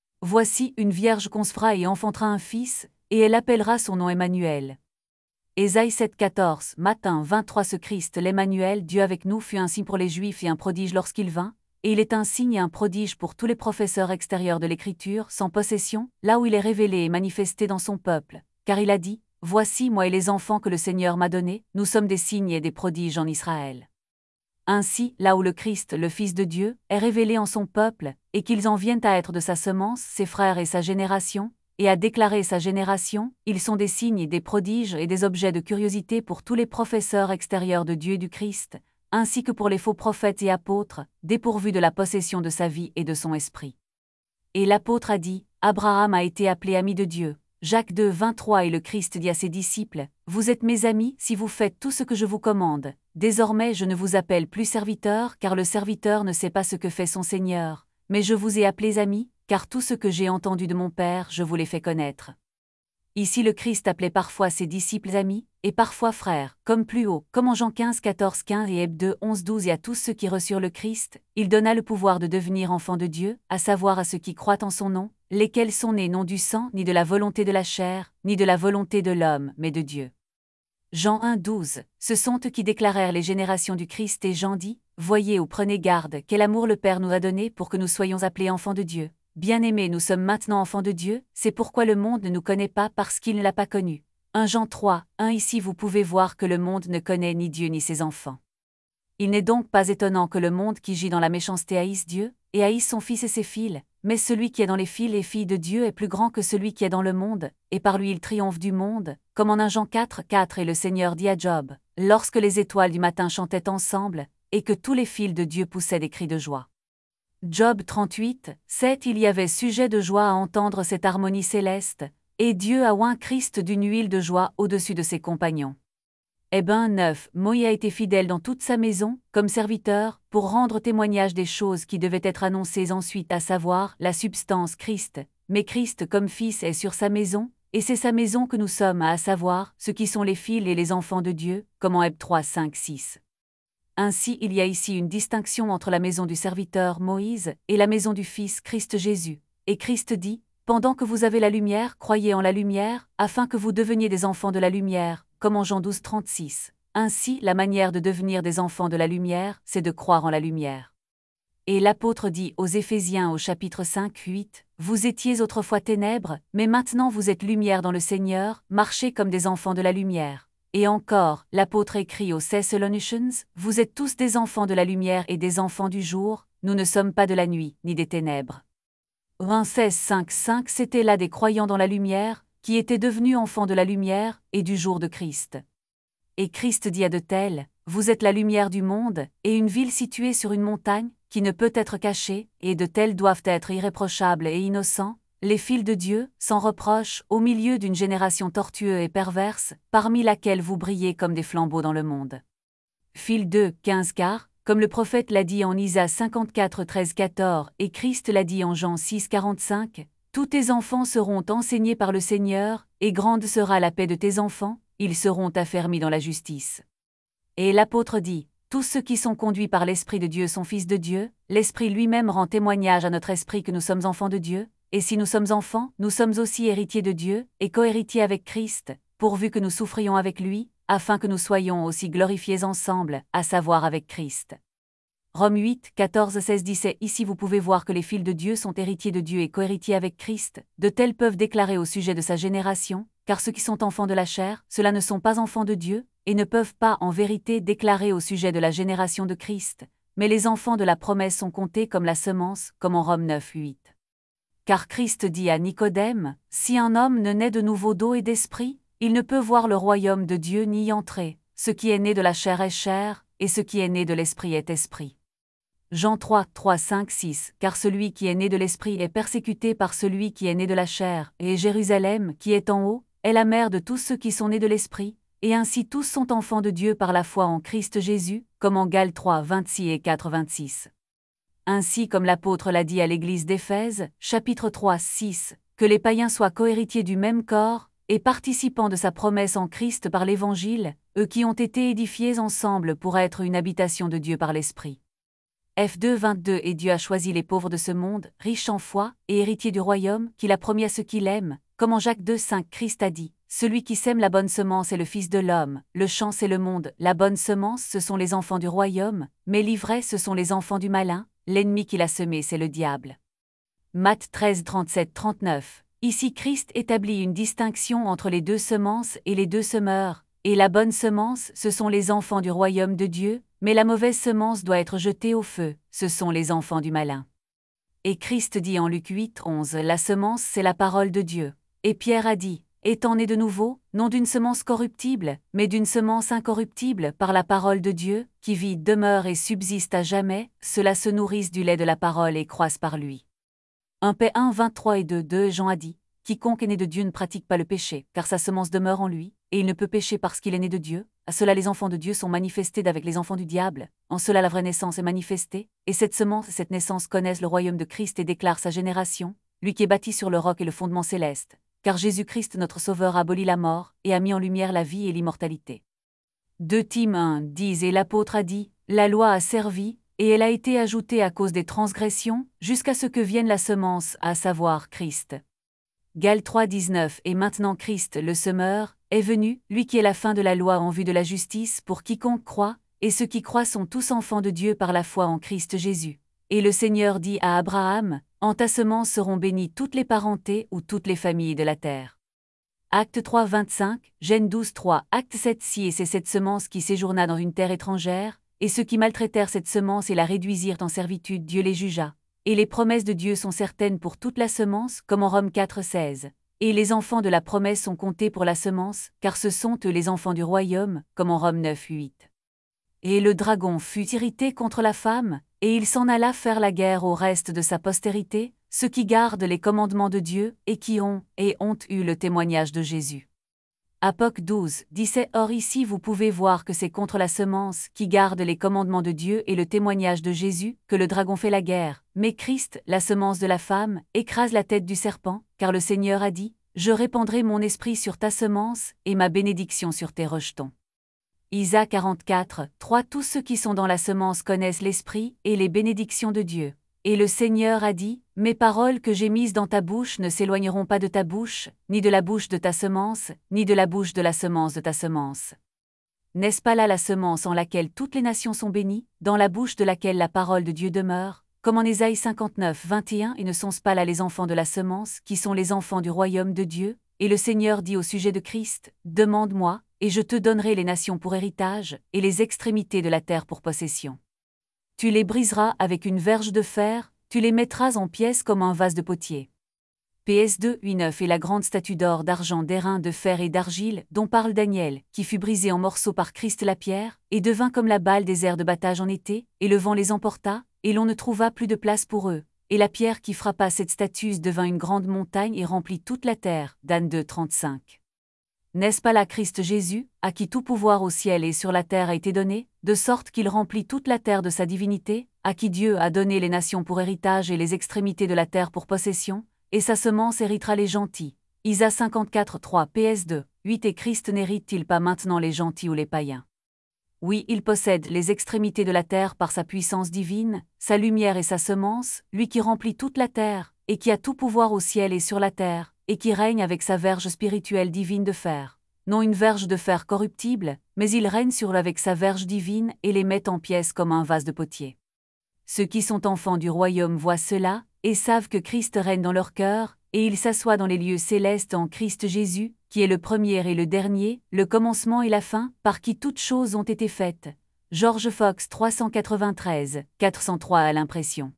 Voici une vierge concevra et enfantera un fils, et elle appellera son nom Emmanuel. Ésaïe 7, 14, matin 23 Ce Christ l'Emmanuel, Dieu avec nous fut un signe pour les Juifs et un prodige lorsqu'il vint, et il est un signe et un prodige pour tous les professeurs extérieurs de l'Écriture, sans possession, là où il est révélé et manifesté dans son peuple, car il a dit, voici moi et les enfants que le Seigneur m'a donnés, nous sommes des signes et des prodiges en Israël. Ainsi, là où le Christ, le Fils de Dieu, est révélé en son peuple, et qu'ils en viennent à être de sa semence, ses frères et sa génération, et à déclarer sa génération, ils sont des signes et des prodiges et des objets de curiosité pour tous les professeurs extérieurs de Dieu et du Christ, ainsi que pour les faux prophètes et apôtres, dépourvus de la possession de sa vie et de son esprit. Et l'apôtre a dit, Abraham a été appelé ami de Dieu. Jacques 2, 23 Et le Christ dit à ses disciples, vous êtes mes amis si vous faites tout ce que je vous commande. Désormais je ne vous appelle plus serviteur, car le serviteur ne sait pas ce que fait son Seigneur, mais je vous ai appelés amis, car tout ce que j'ai entendu de mon Père, je vous l'ai fait connaître. Ici le Christ appelait parfois ses disciples amis, et parfois frères, comme plus haut, comme en Jean 15, 14, 15 et Heb 2, 11, 12 Et à tous ceux qui reçurent le Christ, il donna le pouvoir de devenir enfants de Dieu, à savoir à ceux qui croient en son nom, lesquels sont nés non du sang, ni de la volonté de la chair, ni de la volonté de l'homme, mais de Dieu. Jean 1, 12 Ce sont eux qui déclarèrent les générations du Christ et Jean dit, voyez ou prenez garde, quel amour le Père nous a donné pour que nous soyons appelés enfants de Dieu. Bien-aimés, nous sommes maintenant enfants de Dieu, c'est pourquoi le monde ne nous connaît pas parce qu'il ne l'a pas connu. 1 Jean 3, 1 Ici vous pouvez voir que le monde ne connaît ni Dieu ni ses enfants. Il n'est donc pas étonnant que le monde qui gît dans la méchanceté haïsse Dieu, et haïsse son Fils et ses filles, mais celui qui est dans les fils et filles de Dieu est plus grand que celui qui est dans le monde, et par lui il triomphe du monde, comme en 1 Jean 4, 4 et le Seigneur dit à Job, lorsque les étoiles du matin chantaient ensemble, et que tous les fils de Dieu poussaient des cris de joie. Job 38, 7 Il y avait sujet de joie à entendre cette harmonie céleste, et Dieu a oint Christ d'une huile de joie au-dessus de ses compagnons. Hébreux 9, Moïse a été fidèle dans toute sa maison, comme serviteur, pour rendre témoignage des choses qui devaient être annoncées ensuite, à savoir la substance Christ, mais Christ comme Fils est sur sa maison, et c'est sa maison que nous sommes, à savoir ceux qui sont les fils et les enfants de Dieu, comme en Hébreux 3, 5, 6. Ainsi il y a ici une distinction entre la maison du serviteur Moïse et la maison du Fils Christ Jésus, et Christ dit, pendant que vous avez la lumière, croyez en la lumière, afin que vous deveniez des enfants de la lumière, comme en Jean 12, 36. Ainsi, la manière de devenir des enfants de la lumière, c'est de croire en la lumière. Et l'apôtre dit aux Éphésiens au chapitre 5, 8, « Vous étiez autrefois ténèbres, mais maintenant vous êtes lumière dans le Seigneur, marchez comme des enfants de la lumière. » Et encore, l'apôtre écrit aux Thessaloniciens, « Vous êtes tous des enfants de la lumière et des enfants du jour, nous ne sommes pas de la nuit, ni des ténèbres. » Romains 16, 5, 5 C'étaient là des croyants dans la lumière, qui étaient devenus enfants de la lumière et du jour de Christ. Et Christ dit à de tels, « Vous êtes la lumière du monde, et une ville située sur une montagne, qui ne peut être cachée, et de tels doivent être irréprochables et innocents, les fils de Dieu, sans reproche, au milieu d'une génération tortueuse et perverse, parmi laquelle vous brillez comme des flambeaux dans le monde. » Fil 2, 15 Car, comme le prophète l'a dit en Isaïe 54, 13, 14, et Christ l'a dit en Jean 6, 45, « Tous tes enfants seront enseignés par le Seigneur, et grande sera la paix de tes enfants, ils seront affermis dans la justice. » Et l'apôtre dit, « Tous ceux qui sont conduits par l'Esprit de Dieu sont fils de Dieu, l'Esprit lui-même rend témoignage à notre esprit que nous sommes enfants de Dieu, et si nous sommes enfants, nous sommes aussi héritiers de Dieu, et cohéritiers avec Christ, pourvu que nous souffrions avec lui, afin que nous soyons aussi glorifiés ensemble, à savoir avec Christ. » Romains 8, 14, 16, 17 Ici vous pouvez voir que les fils de Dieu sont héritiers de Dieu et cohéritiers avec Christ, de tels peuvent déclarer au sujet de sa génération, car ceux qui sont enfants de la chair, ceux-là ne sont pas enfants de Dieu, et ne peuvent pas en vérité déclarer au sujet de la génération de Christ, mais les enfants de la promesse sont comptés comme la semence, comme en Romains 9, 8. Car Christ dit à Nicodème, « Si un homme ne naît de nouveau d'eau et d'esprit, il ne peut voir le royaume de Dieu ni y entrer, ce qui est né de la chair est chair, et ce qui est né de l'esprit est esprit. » Jean 3, 3, 5, 6 Car celui qui est né de l'esprit est persécuté par celui qui est né de la chair, et Jérusalem, qui est en haut, est la mère de tous ceux qui sont nés de l'esprit, et ainsi tous sont enfants de Dieu par la foi en Christ Jésus, comme en Galates 3, 26 et 4, 26. Ainsi comme l'apôtre l'a dit à l'église d'Éphèse, chapitre 3, 6, que les païens soient cohéritiers du même corps, et participants de sa promesse en Christ par l'Évangile, eux qui ont été édifiés ensemble pour être une habitation de Dieu par l'Esprit. F2 22 Et Dieu a choisi les pauvres de ce monde, riches en foi, et héritiers du royaume, qu'il a promis à ceux qui l'aiment, comme en Jacques 2, 5 Christ a dit, « Celui qui sème la bonne semence est le Fils de l'homme, le champ c'est le monde, la bonne semence ce sont les enfants du royaume, mais l'ivraie ce sont les enfants du malin, l'ennemi qui l'a semé c'est le diable. » Matthieu 13, 37, 39 Ici Christ établit une distinction entre les deux semences et les deux semeurs, et la bonne semence ce sont les enfants du royaume de Dieu, mais la mauvaise semence doit être jetée au feu, ce sont les enfants du malin. Et Christ dit en Luc 8, 11 La semence c'est la parole de Dieu. Et Pierre a dit, étant né de nouveau, non d'une semence corruptible, mais d'une semence incorruptible par la parole de Dieu, qui vit, demeure et subsiste à jamais, ceux-là se nourrissent du lait de la parole et croissent par lui. 1 P 1, 23 et 2 Jean a dit, quiconque est né de Dieu ne pratique pas le péché, car sa semence demeure en lui, et il ne peut pécher parce qu'il est né de Dieu. À cela les enfants de Dieu sont manifestés d'avec les enfants du diable, en cela la vraie naissance est manifestée, et cette semence et cette naissance connaissent le royaume de Christ et déclarent sa génération, lui qui est bâti sur le roc et le fondement céleste, car Jésus-Christ notre Sauveur a aboli la mort, et a mis en lumière la vie et l'immortalité. 2 Tim 1 10 Et l'apôtre a dit, la loi a servi, et elle a été ajoutée à cause des transgressions, jusqu'à ce que vienne la semence, à savoir Christ. Galates 3, 19 Et maintenant Christ, le semeur, est venu, lui qui est la fin de la loi en vue de la justice pour quiconque croit, et ceux qui croient sont tous enfants de Dieu par la foi en Christ Jésus. Et le Seigneur dit à Abraham, en ta semence seront bénies toutes les parentés ou toutes les familles de la terre. Acte 3, 25, Gènes 12, 3, Acte 7, 6. Et c'est cette semence qui séjourna dans une terre étrangère, et ceux qui maltraitèrent cette semence et la réduisirent en servitude, Dieu les jugea. Et les promesses de Dieu sont certaines pour toute la semence, comme en Romains 4, 16. Et les enfants de la promesse sont comptés pour la semence, car ce sont eux les enfants du royaume, comme en Romains 9, 8. Et le dragon fut irrité contre la femme, et il s'en alla faire la guerre au reste de sa postérité, ceux qui gardent les commandements de Dieu, et qui ont eu le témoignage de Jésus. Apoc 12, 17. Or ici vous pouvez voir que c'est contre la semence qui garde les commandements de Dieu et le témoignage de Jésus que le dragon fait la guerre, mais Christ, la semence de la femme, écrase la tête du serpent, car le Seigneur a dit, « Je répandrai mon esprit sur ta semence, et ma bénédiction sur tes rejetons. » Isaïe 44, 3. Tous ceux qui sont dans la semence connaissent l'esprit et les bénédictions de Dieu. Et le Seigneur a dit, « Mes paroles que j'ai mises dans ta bouche ne s'éloigneront pas de ta bouche, ni de la bouche de ta semence, ni de la bouche de la semence de ta semence. » N'est-ce pas là la semence en laquelle toutes les nations sont bénies, dans la bouche de laquelle la parole de Dieu demeure, comme en Ésaïe 59, 21. Et ne sont-ce pas là les enfants de la semence, qui sont les enfants du royaume de Dieu? Et le Seigneur dit au sujet de Christ, « Demande-moi, et je te donnerai les nations pour héritage, et les extrémités de la terre pour possession. Tu les briseras avec une verge de fer, tu les mettras en pièces comme un vase de potier. » PS2, 8, 9. Et la grande statue d'or, d'argent, d'airain, de fer et d'argile, dont parle Daniel, qui fut brisée en morceaux par Christ la pierre, et devint comme la balle des airs de battage en été, et le vent les emporta, et l'on ne trouva plus de place pour eux. Et la pierre qui frappa cette statue devint une grande montagne et remplit toute la terre. Dan 2, 35. N'est-ce pas là Christ Jésus, à qui tout pouvoir au ciel et sur la terre a été donné, de sorte qu'il remplit toute la terre de sa divinité, à qui Dieu a donné les nations pour héritage et les extrémités de la terre pour possession, et sa semence héritera les gentils. Isaïe 54, 3. PS2, 8. Et Christ n'hérite-t-il pas maintenant les gentils ou les païens? Oui, il possède les extrémités de la terre par sa puissance divine, sa lumière et sa semence, lui qui remplit toute la terre, et qui a tout pouvoir au ciel et sur la terre, et qui règne avec sa verge spirituelle divine de fer. Non une verge de fer corruptible, mais il règne sur eux avec sa verge divine et les met en pièces comme un vase de potier. Ceux qui sont enfants du royaume voient cela, et savent que Christ règne dans leur cœur, et il s'assoit dans les lieux célestes en Christ Jésus, qui est le premier et le dernier, le commencement et la fin, par qui toutes choses ont été faites. George Fox 393, 403 à l'impression.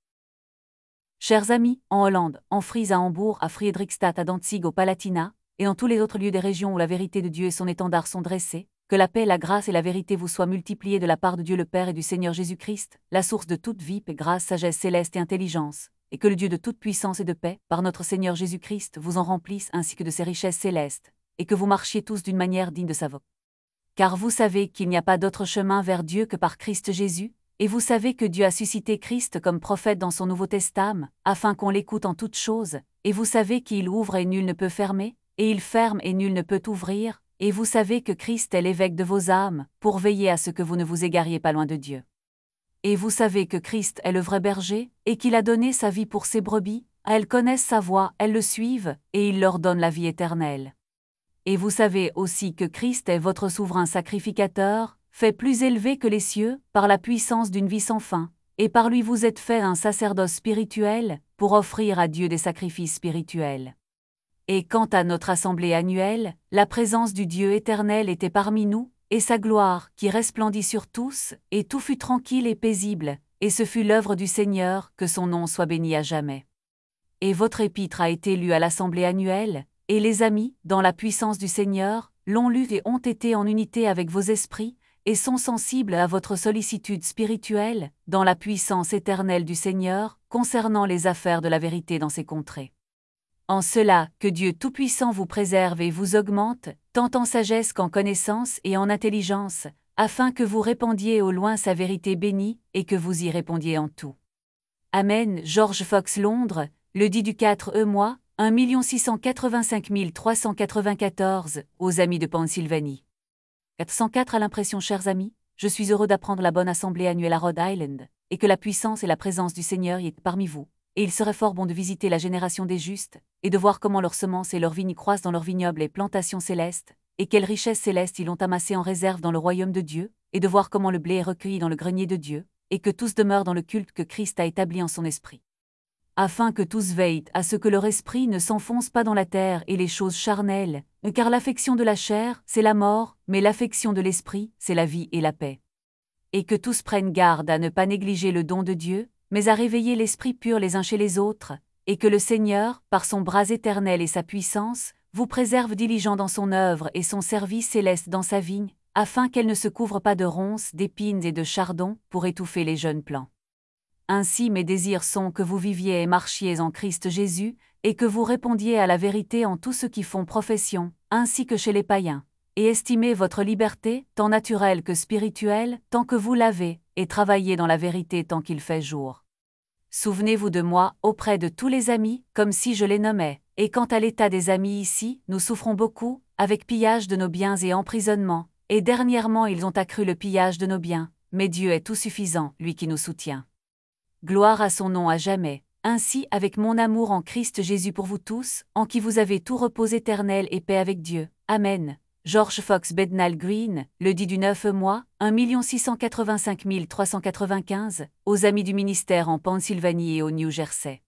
Chers amis, en Hollande, en Frise à Hambourg, à Friedrichstadt à Danzig au Palatinat, et en tous les autres lieux des régions où la vérité de Dieu et son étendard sont dressés, que la paix, la grâce et la vérité vous soient multipliées de la part de Dieu le Père et du Seigneur Jésus-Christ, la source de toute vie, paix, grâce, sagesse céleste et intelligence, et que le Dieu de toute puissance et de paix, par notre Seigneur Jésus-Christ, vous en remplisse ainsi que de ses richesses célestes, et que vous marchiez tous d'une manière digne de sa voix. Car vous savez qu'il n'y a pas d'autre chemin vers Dieu que par Christ Jésus, et vous savez que Dieu a suscité Christ comme prophète dans son Nouveau Testament, afin qu'on l'écoute en toutes choses, et vous savez qu'il ouvre et nul ne peut fermer, et il ferme et nul ne peut ouvrir, et vous savez que Christ est l'évêque de vos âmes, pour veiller à ce que vous ne vous égariez pas loin de Dieu. Et vous savez que Christ est le vrai berger, et qu'il a donné sa vie pour ses brebis, elles connaissent sa voix, elles le suivent, et il leur donne la vie éternelle. Et vous savez aussi que Christ est votre souverain sacrificateur, fait plus élevé que les cieux, par la puissance d'une vie sans fin, et par lui vous êtes fait un sacerdoce spirituel, pour offrir à Dieu des sacrifices spirituels. Et quant à notre assemblée annuelle, la présence du Dieu éternel était parmi nous, et sa gloire, qui resplendit sur tous, et tout fut tranquille et paisible, et ce fut l'œuvre du Seigneur, que son nom soit béni à jamais. Et votre épître a été lue à l'assemblée annuelle, et les amis, dans la puissance du Seigneur, l'ont lue et ont été en unité avec vos esprits, et sont sensibles à votre sollicitude spirituelle, dans la puissance éternelle du Seigneur, concernant les affaires de la vérité dans ces contrées. En cela, que Dieu Tout-Puissant vous préserve et vous augmente, tant en sagesse qu'en connaissance et en intelligence, afin que vous répandiez au loin sa vérité bénie, et que vous y répondiez en tout. Amen. George Fox, Londres, le 10 du 4 mois, 1 685 394, aux amis de Pennsylvanie. 404 à l'impression. Chers amis, je suis heureux d'apprendre la bonne assemblée annuelle à Rhode Island, et que la puissance et la présence du Seigneur y est parmi vous. Et il serait fort bon de visiter la génération des justes, et de voir comment leurs semences et leurs vignes croissent dans leurs vignobles et plantations célestes, et quelles richesses célestes ils ont amassées en réserve dans le royaume de Dieu, et de voir comment le blé est recueilli dans le grenier de Dieu, et que tous demeurent dans le culte que Christ a établi en son esprit. afin que tous veillent à ce que leur esprit ne s'enfonce pas dans la terre et les choses charnelles, car l'affection de la chair, c'est la mort, mais l'affection de l'esprit, c'est la vie et la paix. Et que tous prennent garde à ne pas négliger le don de Dieu, mais à réveiller l'esprit pur les uns chez les autres, et que le Seigneur, par son bras éternel et sa puissance, vous préserve diligent dans son œuvre et son service céleste dans sa vigne, afin qu'elle ne se couvre pas de ronces, d'épines et de chardons, pour étouffer les jeunes plants. Ainsi mes désirs sont que vous viviez et marchiez en Christ Jésus, et que vous répondiez à la vérité en tous ceux qui font profession, ainsi que chez les païens. Et estimez votre liberté, tant naturelle que spirituelle, tant que vous l'avez, et travaillez dans la vérité tant qu'il fait jour. Souvenez-vous de moi auprès de tous les amis, comme si je les nommais, et quant à l'état des amis ici, nous souffrons beaucoup, avec pillage de nos biens et emprisonnement, et dernièrement ils ont accru le pillage de nos biens, mais Dieu est tout suffisant, lui qui nous soutient. Gloire à son nom à jamais. Ainsi, avec mon amour en Christ Jésus pour vous tous, en qui vous avez tout repos éternel et paix avec Dieu. Amen. George Fox Bednall Green, le dit du 9 mois, 1 685 395, aux amis du ministère en Pennsylvanie et au New Jersey.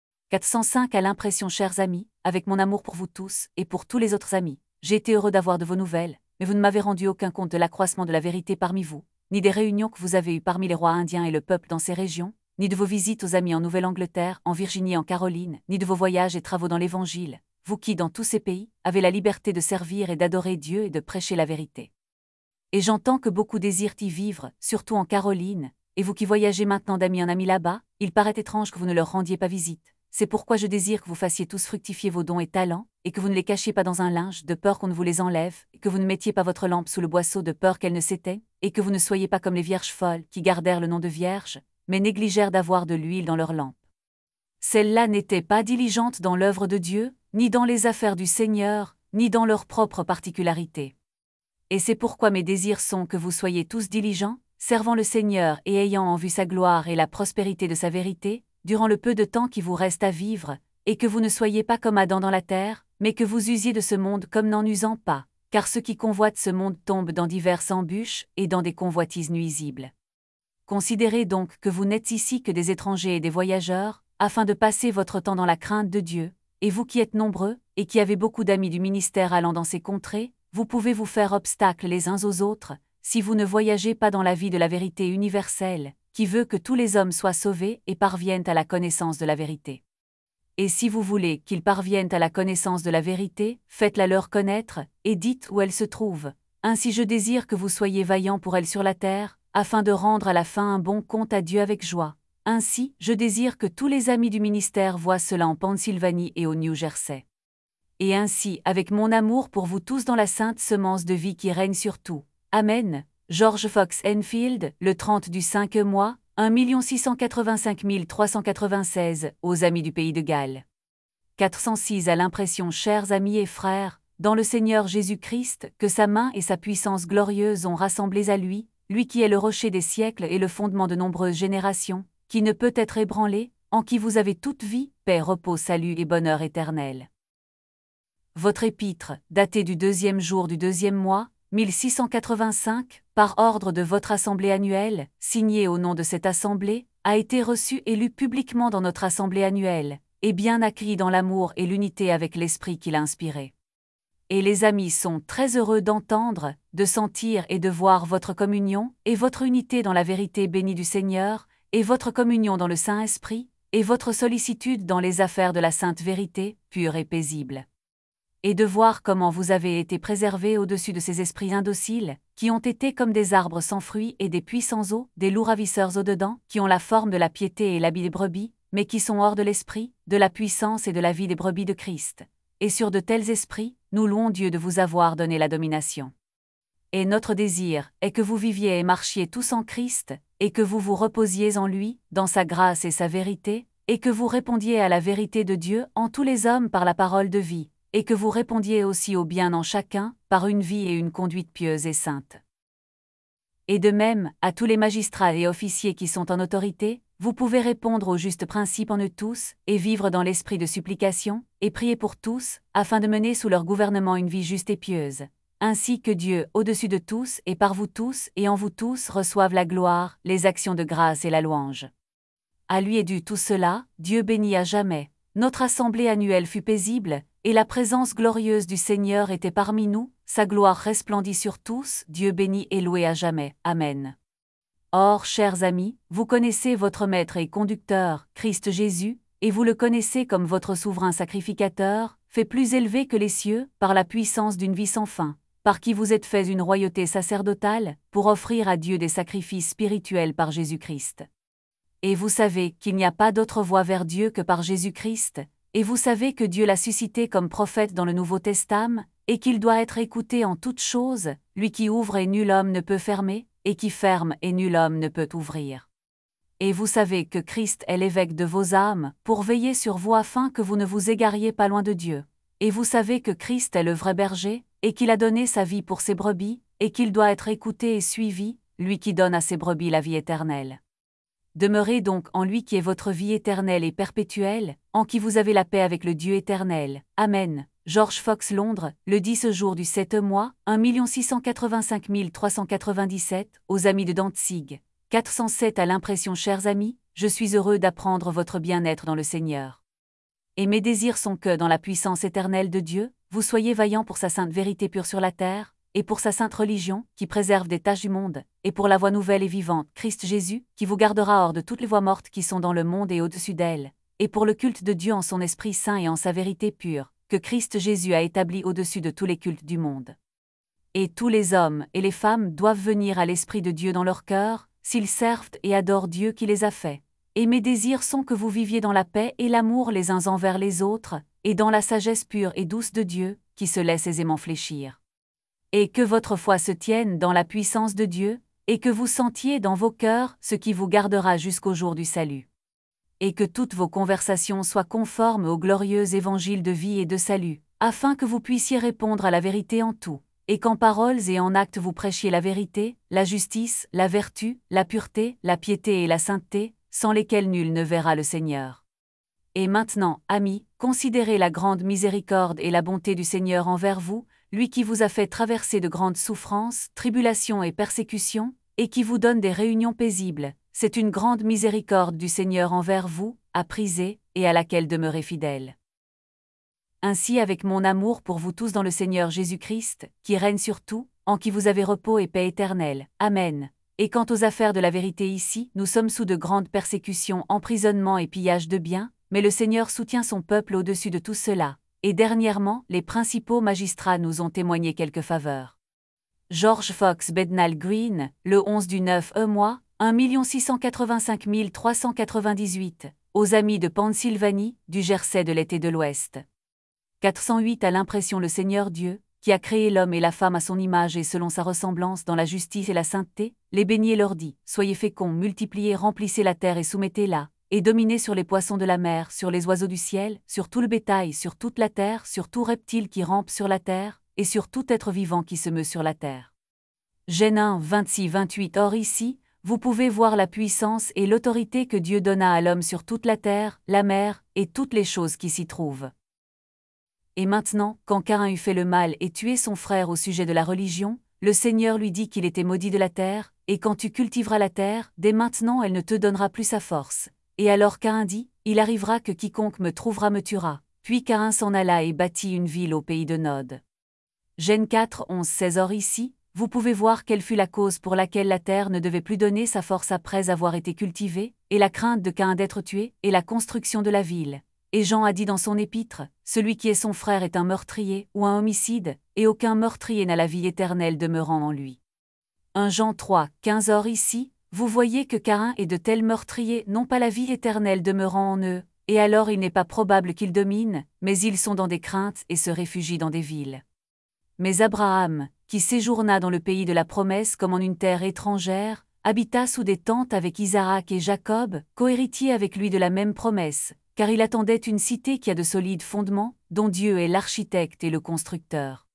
405 à l'impression. Chers amis, avec mon amour pour vous tous, et pour tous les autres amis, j'ai été heureux d'avoir de vos nouvelles, mais vous ne m'avez rendu aucun compte de l'accroissement de la vérité parmi vous, ni des réunions que vous avez eues parmi les rois indiens et le peuple dans ces régions, ni de vos visites aux amis en Nouvelle-Angleterre, en Virginie et en Caroline, ni de vos voyages et travaux dans l'Évangile, vous qui, dans tous ces pays, avez la liberté de servir et d'adorer Dieu et de prêcher la vérité. Et j'entends que beaucoup désirent y vivre, surtout en Caroline, et vous qui voyagez maintenant d'amis en amis là-bas, il paraît étrange que vous ne leur rendiez pas visite. C'est pourquoi je désire que vous fassiez tous fructifier vos dons et talents, et que vous ne les cachiez pas dans un linge, de peur qu'on ne vous les enlève, et que vous ne mettiez pas votre lampe sous le boisseau de peur qu'elle ne s'éteigne, et que vous ne soyez pas comme les vierges folles, qui gardèrent le nom de vierges, mais négligèrent d'avoir de l'huile dans leurs lampes. Celles-là n'étaient pas diligentes dans l'œuvre de Dieu, ni dans les affaires du Seigneur, ni dans leurs propres particularités. Et c'est pourquoi mes désirs sont que vous soyez tous diligents, servant le Seigneur et ayant en vue sa gloire et la prospérité de sa vérité, durant le peu de temps qui vous reste à vivre, et que vous ne soyez pas comme Adam dans la terre, mais que vous usiez de ce monde comme n'en usant pas, car ceux qui convoitent ce monde tombent dans diverses embûches et dans des convoitises nuisibles. Considérez donc que vous n'êtes ici que des étrangers et des voyageurs, afin de passer votre temps dans la crainte de Dieu, et vous qui êtes nombreux, et qui avez beaucoup d'amis du ministère allant dans ces contrées, vous pouvez vous faire obstacle les uns aux autres, si vous ne voyagez pas dans la vie de la vérité universelle, qui veut que tous les hommes soient sauvés et parviennent à la connaissance de la vérité. Et si vous voulez qu'ils parviennent à la connaissance de la vérité, faites-la leur connaître, et dites où elle se trouve. Ainsi je désire que vous soyez vaillants pour elle sur la terre, afin de rendre à la fin un bon compte à Dieu avec joie. Ainsi, je désire que tous les amis du ministère voient cela en Pennsylvanie et au New Jersey. Et ainsi, avec mon amour pour vous tous dans la sainte semence de vie qui règne sur tout. Amen. George Fox Enfield, le 30 du 5 mois, 1 685 396, aux amis du pays de Galles. 406 à l'impression. Chers amis et frères, dans le Seigneur Jésus-Christ, que sa main et sa puissance glorieuse ont rassemblés à lui, lui qui est le rocher des siècles et le fondement de nombreuses générations, qui ne peut être ébranlé, en qui vous avez toute vie, paix, repos, salut et bonheur éternel. Votre épître, datée du 2e jour du 2e mois, 1685, par ordre de votre assemblée annuelle, signée au nom de cette assemblée, a été reçue et lue publiquement dans notre assemblée annuelle, et bien accueillie dans l'amour et l'unité avec l'esprit qui l'a inspirée. Et les amis sont très heureux d'entendre, de sentir et de voir votre communion, et votre unité dans la vérité bénie du Seigneur, et votre communion dans le Saint-Esprit, et votre sollicitude dans les affaires de la sainte vérité, pure et paisible. Et de voir comment vous avez été préservés au-dessus de ces esprits indociles, qui ont été comme des arbres sans fruits et des puits sans eau, des loups ravisseurs au-dedans, qui ont la forme de la piété et l'habit des brebis, mais qui sont hors de l'esprit, de la puissance et de la vie des brebis de Christ. Et sur de tels esprits, nous louons Dieu de vous avoir donné la domination. Et notre désir est que vous viviez et marchiez tous en Christ, et que vous vous reposiez en lui, dans sa grâce et sa vérité, et que vous répondiez à la vérité de Dieu en tous les hommes par la parole de vie, et que vous répondiez aussi au bien en chacun, par une vie et une conduite pieuse et sainte. Et de même, à tous les magistrats et officiers qui sont en autorité, vous pouvez répondre aux justes principes en eux tous, et vivre dans l'esprit de supplication, et prier pour tous, afin de mener sous leur gouvernement une vie juste et pieuse. Ainsi que Dieu, au-dessus de tous et par vous tous et en vous tous, reçoive la gloire, les actions de grâce et la louange. à lui est dû tout cela, Dieu béni à jamais. Notre assemblée annuelle fut paisible, et la présence glorieuse du Seigneur était parmi nous, sa gloire resplendit sur tous, Dieu béni et loué à jamais. Amen. Or, chers amis, vous connaissez votre Maître et Conducteur, Christ Jésus, et vous le connaissez comme votre souverain sacrificateur, fait plus élevé que les cieux, par la puissance d'une vie sans fin, par qui vous êtes faits une royauté sacerdotale, pour offrir à Dieu des sacrifices spirituels par Jésus-Christ. Et vous savez qu'il n'y a pas d'autre voie vers Dieu que par Jésus-Christ, et vous savez que Dieu l'a suscité comme prophète dans le Nouveau Testament, et qu'il doit être écouté en toutes choses, lui qui ouvre et nul homme ne peut fermer, et qui ferme et nul homme ne peut ouvrir. Et vous savez que Christ est l'évêque de vos âmes, pour veiller sur vous afin que vous ne vous égariez pas loin de Dieu. Et vous savez que Christ est le vrai berger, et qu'il a donné sa vie pour ses brebis, et qu'il doit être écouté et suivi, lui qui donne à ses brebis la vie éternelle. Demeurez donc en lui qui est votre vie éternelle et perpétuelle, en qui vous avez la paix avec le Dieu éternel. Amen. George Fox, Londres, le 10 jour du 7 mois, 1 685 397, aux amis de Dantzig. 407 à l'impression. Chers amis, je suis heureux d'apprendre votre bien-être dans le Seigneur. Et mes désirs sont que, dans la puissance éternelle de Dieu, vous soyez vaillants pour sa sainte vérité pure sur la terre, et pour sa sainte religion, qui préserve des tâches du monde, et pour la voie nouvelle et vivante, Christ Jésus, qui vous gardera hors de toutes les voies mortes qui sont dans le monde et au-dessus d'elles, et pour le culte de Dieu en son Esprit Saint et en sa vérité pure, que Christ Jésus a établi au-dessus de tous les cultes du monde. Et tous les hommes et les femmes doivent venir à l'Esprit de Dieu dans leur cœur, s'ils servent et adorent Dieu qui les a faits. Et mes désirs sont que vous viviez dans la paix et l'amour les uns envers les autres, et dans la sagesse pure et douce de Dieu, qui se laisse aisément fléchir. Et que votre foi se tienne dans la puissance de Dieu, et que vous sentiez dans vos cœurs ce qui vous gardera jusqu'au jour du salut. Et que toutes vos conversations soient conformes au glorieux évangile de vie et de salut, afin que vous puissiez répondre à la vérité en tout, et qu'en paroles et en actes vous prêchiez la vérité, la justice, la vertu, la pureté, la piété et la sainteté, sans lesquelles nul ne verra le Seigneur. Et maintenant, amis, considérez la grande miséricorde et la bonté du Seigneur envers vous, lui qui vous a fait traverser de grandes souffrances, tribulations et persécutions, et qui vous donne des réunions paisibles. C'est une grande miséricorde du Seigneur envers vous, à priser, et à laquelle demeurez fidèles. Ainsi avec mon amour pour vous tous dans le Seigneur Jésus-Christ, qui règne sur tout, en qui vous avez repos et paix éternelle. Amen. Et quant aux affaires de la vérité ici, nous sommes sous de grandes persécutions, emprisonnements et pillages de biens, mais le Seigneur soutient son peuple au-dessus de tout cela. Et dernièrement, les principaux magistrats nous ont témoigné quelques faveurs. George Fox, Bednall Green, le 11 du 9 mois, 1 685 398, aux amis de Pennsylvanie, du Jersey de l'Est et de l'Ouest. 408 à l'impression. Le Seigneur Dieu, qui a créé l'homme et la femme à son image et selon sa ressemblance dans la justice et la sainteté, les bénit et leur dit, soyez féconds, multipliez, remplissez la terre et soumettez-la, et dominez sur les poissons de la mer, sur les oiseaux du ciel, sur tout le bétail, sur toute la terre, sur tout reptile qui rampe sur la terre, et sur tout être vivant qui se meut sur la terre. Genèse 1, 26-28. Or ici, vous pouvez voir la puissance et l'autorité que Dieu donna à l'homme sur toute la terre, la mer, et toutes les choses qui s'y trouvent. Et maintenant, quand Caïn eut fait le mal et tué son frère au sujet de la religion, le Seigneur lui dit qu'il était maudit de la terre, et quand tu cultiveras la terre, dès maintenant elle ne te donnera plus sa force. Et alors Caïn dit, il arrivera que quiconque me trouvera me tuera. Puis Caïn s'en alla et bâtit une ville au pays de Nod. Genèse 4, 11-16. Or ici, vous pouvez voir quelle fut la cause pour laquelle la terre ne devait plus donner sa force après avoir été cultivée, et la crainte de Caïn d'être tué, et la construction de la ville. Et Jean a dit dans son épître, celui qui est son frère est un meurtrier ou un homicide, et aucun meurtrier n'a la vie éternelle demeurant en lui. 1 Jean 3, 15. Or ici, vous voyez que Caïn et de tels meurtriers n'ont pas la vie éternelle demeurant en eux, et alors il n'est pas probable qu'ils dominent, mais ils sont dans des craintes et se réfugient dans des villes. Mais Abraham, qui séjourna dans le pays de la promesse comme en une terre étrangère, habita sous des tentes avec Isaac et Jacob, cohéritiers avec lui de la même promesse, car il attendait une cité qui a de solides fondements, dont Dieu est l'architecte et le constructeur.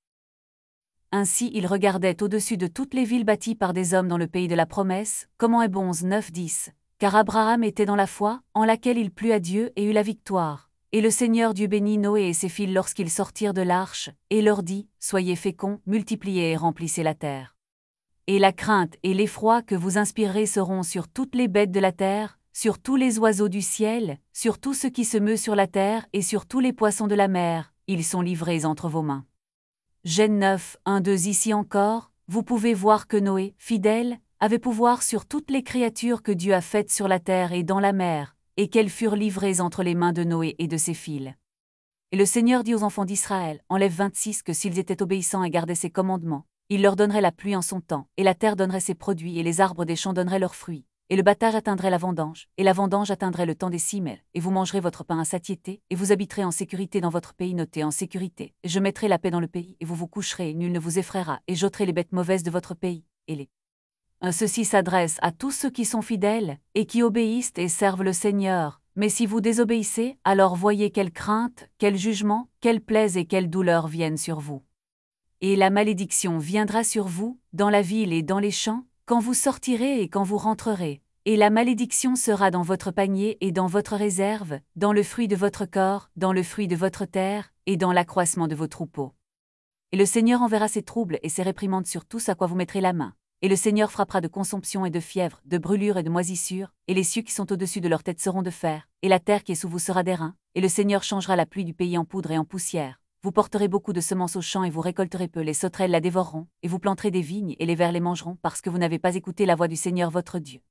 Ainsi il regardait au-dessus de toutes les villes bâties par des hommes dans le pays de la promesse, comme en Hébrons 9-10, car Abraham était dans la foi, en laquelle il plut à Dieu et eut la victoire. Et le Seigneur Dieu bénit Noé et ses filles lorsqu'ils sortirent de l'arche, et leur dit, soyez féconds, multipliez et remplissez la terre. Et la crainte et l'effroi que vous inspirerez seront sur toutes les bêtes de la terre, sur tous les oiseaux du ciel, sur tout ce qui se meut sur la terre et sur tous les poissons de la mer, ils sont livrés entre vos mains. Genèse 9, 1-2. Ici encore, vous pouvez voir que Noé, fidèle, avait pouvoir sur toutes les créatures que Dieu a faites sur la terre et dans la mer, et qu'elles furent livrées entre les mains de Noé et de ses fils. Et le Seigneur dit aux enfants d'Israël, en Lève 26, que s'ils étaient obéissants et gardaient ses commandements, il leur donnerait la pluie en son temps, et la terre donnerait ses produits, et les arbres des champs donneraient leurs fruits, et le battage atteindrait la vendange, et la vendange atteindrait le temps des cimelles, et vous mangerez votre pain à satiété, et vous habiterez en sécurité dans votre pays. Notez en sécurité, et je mettrai la paix dans le pays, et vous vous coucherez, et nul ne vous effraiera, et j'ôterai les bêtes mauvaises de votre pays, et les... Ceci s'adresse à tous ceux qui sont fidèles, et qui obéissent et servent le Seigneur. Mais si vous désobéissez, alors voyez quelle crainte, quel jugement, quelle plaise et quelle douleur viennent sur vous. Et la malédiction viendra sur vous, dans la ville et dans les champs, quand vous sortirez et quand vous rentrerez. Et la malédiction sera dans votre panier et dans votre réserve, dans le fruit de votre corps, dans le fruit de votre terre, et dans l'accroissement de vos troupeaux. Et le Seigneur enverra ses troubles et ses réprimandes sur tout ce à quoi vous mettrez la main. Et le Seigneur frappera de consomption et de fièvre, de brûlure et de moisissure, et les cieux qui sont au-dessus de leur tête seront de fer, et la terre qui est sous vous sera d'airain, et le Seigneur changera la pluie du pays en poudre et en poussière. Vous porterez beaucoup de semences aux champs et vous récolterez peu, les sauterelles la dévoreront, et vous planterez des vignes et les vers les mangeront, parce que vous n'avez pas écouté la voix du Seigneur votre Dieu.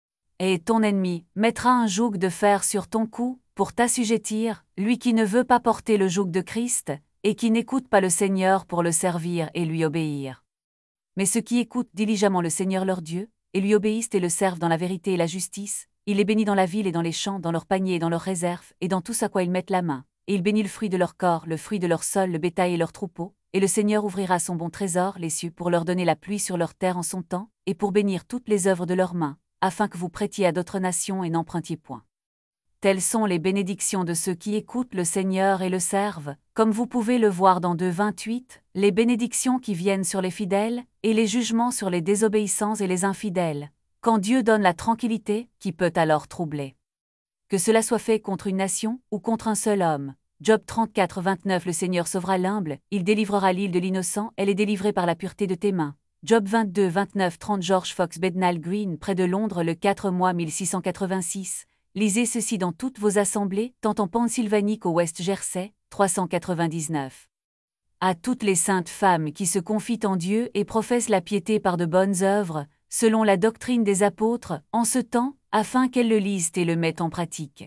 Et ton ennemi mettra un joug de fer sur ton cou, pour t'assujettir, lui qui ne veut pas porter le joug de Christ, et qui n'écoute pas le Seigneur pour le servir et lui obéir. Mais ceux qui écoutent diligemment le Seigneur leur Dieu, et lui obéissent et le servent dans la vérité et la justice, il les bénit dans la ville et dans les champs, dans leurs paniers et dans leurs réserves, et dans tout ce à quoi ils mettent la main. Et il bénit le fruit de leur corps, le fruit de leur sol, le bétail et leurs troupeaux, et le Seigneur ouvrira son bon trésor, les cieux, pour leur donner la pluie sur leur terre en son temps, et pour bénir toutes les œuvres de leurs mains, afin que vous prêtiez à d'autres nations et n'empruntiez point. Telles sont les bénédictions de ceux qui écoutent le Seigneur et le servent, comme vous pouvez le voir dans 2:28, les bénédictions qui viennent sur les fidèles, et les jugements sur les désobéissants et les infidèles, quand Dieu donne la tranquillité, qui peut alors troubler. Que cela soit fait contre une nation, ou contre un seul homme. Job 34:29. Le Seigneur sauvera l'humble, il délivrera l'île de l'innocent, elle est délivrée par la pureté de tes mains. Job 22:29-30. George Fox Bednall Green, près de Londres, le 4 mois 1686. Lisez ceci dans toutes vos assemblées, tant en Pennsylvanie qu'au West Jersey, 399. À toutes les saintes femmes qui se confient en Dieu et professent la piété par de bonnes œuvres, selon la doctrine des apôtres, en ce temps, afin qu'elles le lisent et le mettent en pratique.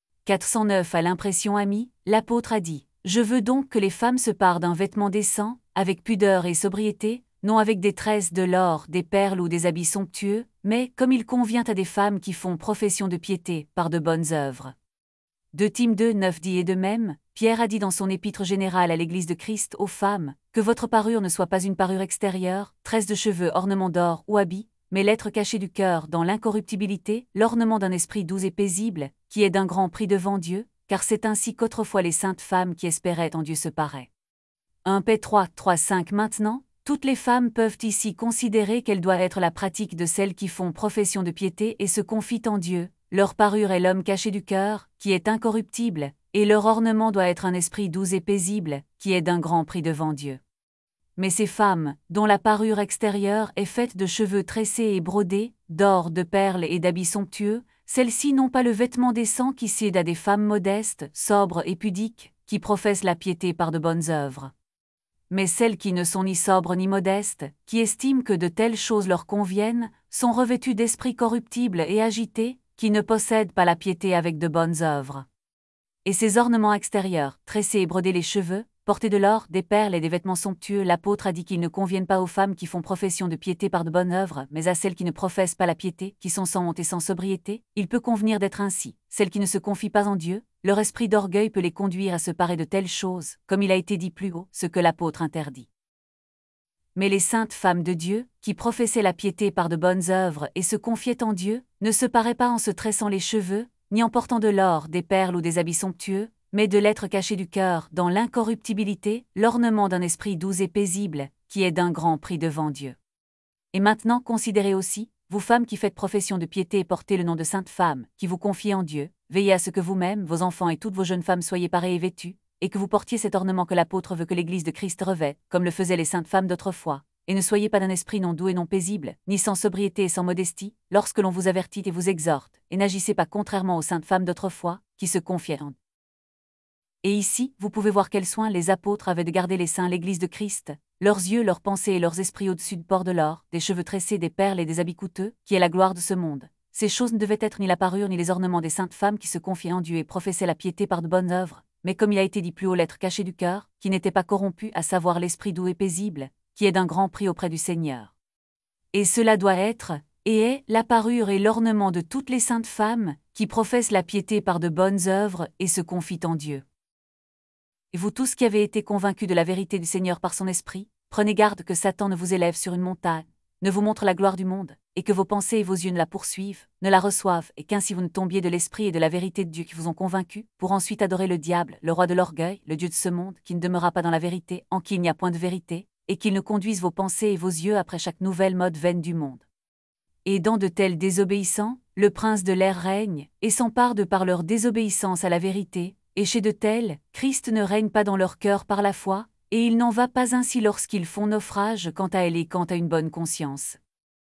409. À l'impression amie, l'apôtre a dit : Je veux donc que les femmes se parent d'un vêtement décent, avec pudeur et sobriété, non avec des tresses de l'or, des perles ou des habits somptueux, mais comme il convient à des femmes qui font profession de piété, par de bonnes œuvres. 2 Tim 2:9 dit : Et de même, Pierre a dit dans son épître générale à l'Église de Christ aux femmes, que votre parure ne soit pas une parure extérieure, tresse de cheveux, ornement d'or ou habit, mais l'être caché du cœur dans l'incorruptibilité, l'ornement d'un esprit doux et paisible, qui est d'un grand prix devant Dieu, car c'est ainsi qu'autrefois les saintes femmes qui espéraient en Dieu se paraient. 1 P 3:3-5. Maintenant, toutes les femmes peuvent ici considérer quelle doit être la pratique de celles qui font profession de piété et se confient en Dieu. Leur parure est l'homme caché du cœur, qui est incorruptible, et leur ornement doit être un esprit doux et paisible, qui est d'un grand prix devant Dieu. Mais ces femmes, dont la parure extérieure est faite de cheveux tressés et brodés, d'or, de perles et d'habits somptueux, celles-ci n'ont pas le vêtement décent qui sied à des femmes modestes, sobres et pudiques, qui professent la piété par de bonnes œuvres. Mais celles qui ne sont ni sobres ni modestes, qui estiment que de telles choses leur conviennent, sont revêtues d'esprits corruptibles et agités, qui ne possèdent pas la piété avec de bonnes œuvres. Et ces ornements extérieurs, tressés et brodés les cheveux, portés de l'or, des perles et des vêtements somptueux, l'apôtre a dit qu'ils ne conviennent pas aux femmes qui font profession de piété par de bonnes œuvres, mais à celles qui ne professent pas la piété, qui sont sans honte et sans sobriété, il peut convenir d'être ainsi. Celles qui ne se confient pas en Dieu, leur esprit d'orgueil peut les conduire à se parer de telles choses, comme il a été dit plus haut, ce que l'apôtre interdit. Mais les saintes femmes de Dieu, qui professaient la piété par de bonnes œuvres et se confiaient en Dieu, ne se paraient pas en se tressant les cheveux, ni en portant de l'or, des perles ou des habits somptueux, mais de l'être caché du cœur dans l'incorruptibilité, l'ornement d'un esprit doux et paisible, qui est d'un grand prix devant Dieu. Et maintenant considérez aussi, vous femmes qui faites profession de piété et portez le nom de saintes femmes, qui vous confiez en Dieu, veillez à ce que vous-mêmes, vos enfants et toutes vos jeunes femmes soyez parées et vêtues, et que vous portiez cet ornement que l'apôtre veut que l'Église de Christ revête, comme le faisaient les saintes femmes d'autrefois, et ne soyez pas d'un esprit non doux et non paisible, ni sans sobriété et sans modestie, lorsque l'on vous avertit et vous exhorte, et n'agissez pas contrairement aux saintes femmes d'autrefois, qui se confiaient en. Et ici, vous pouvez voir quels soins les apôtres avaient de garder les saints l'Église de Christ, leurs yeux, leurs pensées et leurs esprits au-dessus du port de l'or, des cheveux tressés, des perles et des habits coûteux, qui est la gloire de ce monde. Ces choses ne devaient être ni la parure ni les ornements des saintes femmes qui se confiaient en Dieu et professaient la piété par de bonnes œuvres, mais comme il a été dit plus haut, l'être caché du cœur, qui n'était pas corrompu, à savoir l'esprit doux et paisible, qui est d'un grand prix auprès du Seigneur. Et cela doit être, et est, la parure et l'ornement de toutes les saintes femmes, qui professent la piété par de bonnes œuvres et se confient en Dieu. Et vous tous qui avez été convaincus de la vérité du Seigneur par son esprit, prenez garde que Satan ne vous élève sur une montagne, ne vous montre la gloire du monde, et que vos pensées et vos yeux ne la poursuivent, ne la reçoivent, et qu'ainsi vous ne tombiez de l'esprit et de la vérité de Dieu qui vous ont convaincus, pour ensuite adorer le diable, le roi de l'orgueil, le Dieu de ce monde, qui ne demeura pas dans la vérité, en qui il n'y a point de vérité, et qu'il ne conduise vos pensées et vos yeux après chaque nouvelle mode vaine du monde. Et dans de tels désobéissants, le prince de l'air règne, et s'empare de par leur désobéissance à la vérité, et chez de tels, Christ ne règne pas dans leur cœur par la foi, et il n'en va pas ainsi lorsqu'ils font naufrage quant à elle et quant à une bonne conscience.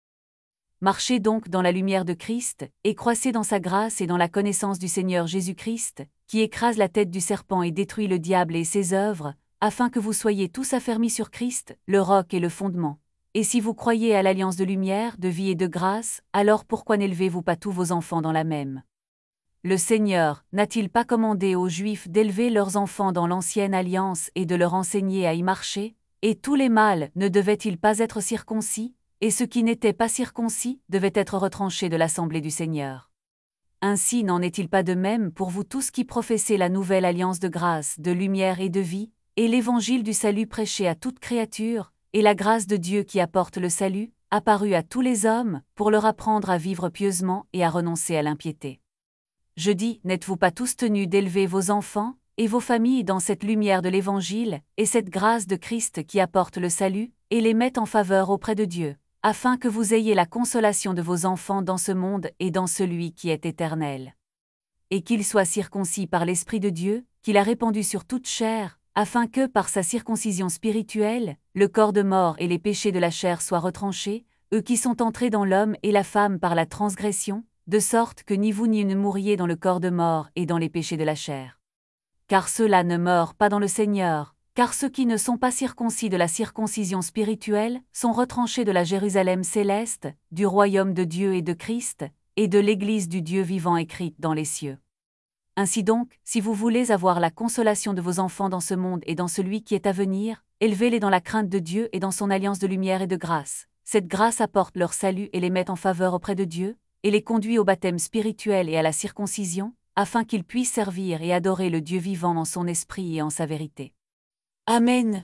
Marchez donc dans la lumière de Christ, et croissez dans sa grâce et dans la connaissance du Seigneur Jésus-Christ, qui écrase la tête du serpent et détruit le diable et ses œuvres, afin que vous soyez tous affermis sur Christ, le roc et le fondement. Et si vous croyez à l'alliance de lumière, de vie et de grâce, alors pourquoi n'élevez-vous pas tous vos enfants dans la même? Le Seigneur n'a-t-il pas commandé aux Juifs d'élever leurs enfants dans l'ancienne alliance et de leur enseigner à y marcher? Et tous les mâles ne devaient-ils pas être circoncis? Et ceux qui n'étaient pas circoncis devaient être retranchés de l'assemblée du Seigneur. Ainsi n'en est-il pas de même pour vous tous qui professez la nouvelle alliance de grâce, de lumière et de vie, et l'évangile du salut prêché à toute créature, et la grâce de Dieu qui apporte le salut, apparue à tous les hommes, pour leur apprendre à vivre pieusement et à renoncer à l'impiété. Je dis, n'êtes-vous pas tous tenus d'élever vos enfants et vos familles dans cette lumière de l'Évangile, et cette grâce de Christ qui apporte le salut, et les met en faveur auprès de Dieu, afin que vous ayez la consolation de vos enfants dans ce monde et dans celui qui est éternel. Et qu'ils soient circoncis par l'Esprit de Dieu, qu'il a répandu sur toute chair, afin que, par sa circoncision spirituelle, le corps de mort et les péchés de la chair soient retranchés, eux qui sont entrés dans l'homme et la femme par la transgression, de sorte que ni vous ni eux ne mouriez dans le corps de mort et dans les péchés de la chair. Car ceux-là ne meurent pas dans le Seigneur, car ceux qui ne sont pas circoncis de la circoncision spirituelle sont retranchés de la Jérusalem céleste, du royaume de Dieu et de Christ, et de l'Église du Dieu vivant écrite dans les cieux. Ainsi donc, si vous voulez avoir la consolation de vos enfants dans ce monde et dans celui qui est à venir, élevez-les dans la crainte de Dieu et dans son alliance de lumière et de grâce. Cette grâce apporte leur salut et les met en faveur auprès de Dieu, et les conduit au baptême spirituel et à la circoncision, afin qu'ils puissent servir et adorer le Dieu vivant en son esprit et en sa vérité. Amen.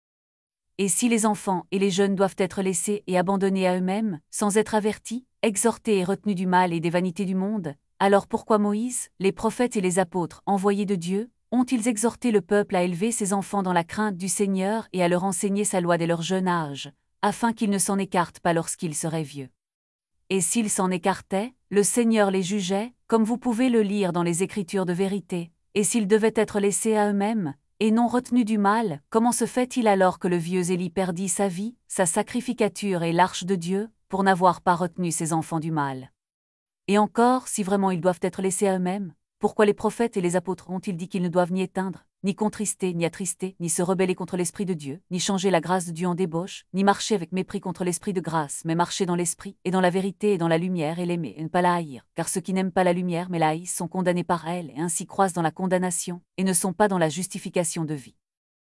Et si les enfants et les jeunes doivent être laissés et abandonnés à eux-mêmes, sans être avertis, exhortés et retenus du mal et des vanités du monde, alors pourquoi Moïse, les prophètes et les apôtres envoyés de Dieu, ont-ils exhorté le peuple à élever ses enfants dans la crainte du Seigneur et à leur enseigner sa loi dès leur jeune âge, afin qu'ils ne s'en écartent pas lorsqu'ils seraient vieux? Et s'ils s'en écartaient, le Seigneur les jugeait, comme vous pouvez le lire dans les Écritures de vérité, et s'ils devaient être laissés à eux-mêmes, et non retenus du mal, comment se fait-il alors que le vieux Élie perdit sa vie, sa sacrificature et l'arche de Dieu, pour n'avoir pas retenu ses enfants du mal? Et encore, si vraiment ils doivent être laissés à eux-mêmes, pourquoi les prophètes et les apôtres ont-ils dit qu'ils ne doivent ni éteindre, ni contrister, ni attrister, ni se rebeller contre l'Esprit de Dieu, ni changer la grâce de Dieu en débauche, ni marcher avec mépris contre l'Esprit de grâce, mais marcher dans l'Esprit, et dans la vérité et dans la lumière et l'aimer, et ne pas la haïr, car ceux qui n'aiment pas la lumière mais la haïssent sont condamnés par elle, et ainsi croissent dans la condamnation, et ne sont pas dans la justification de vie.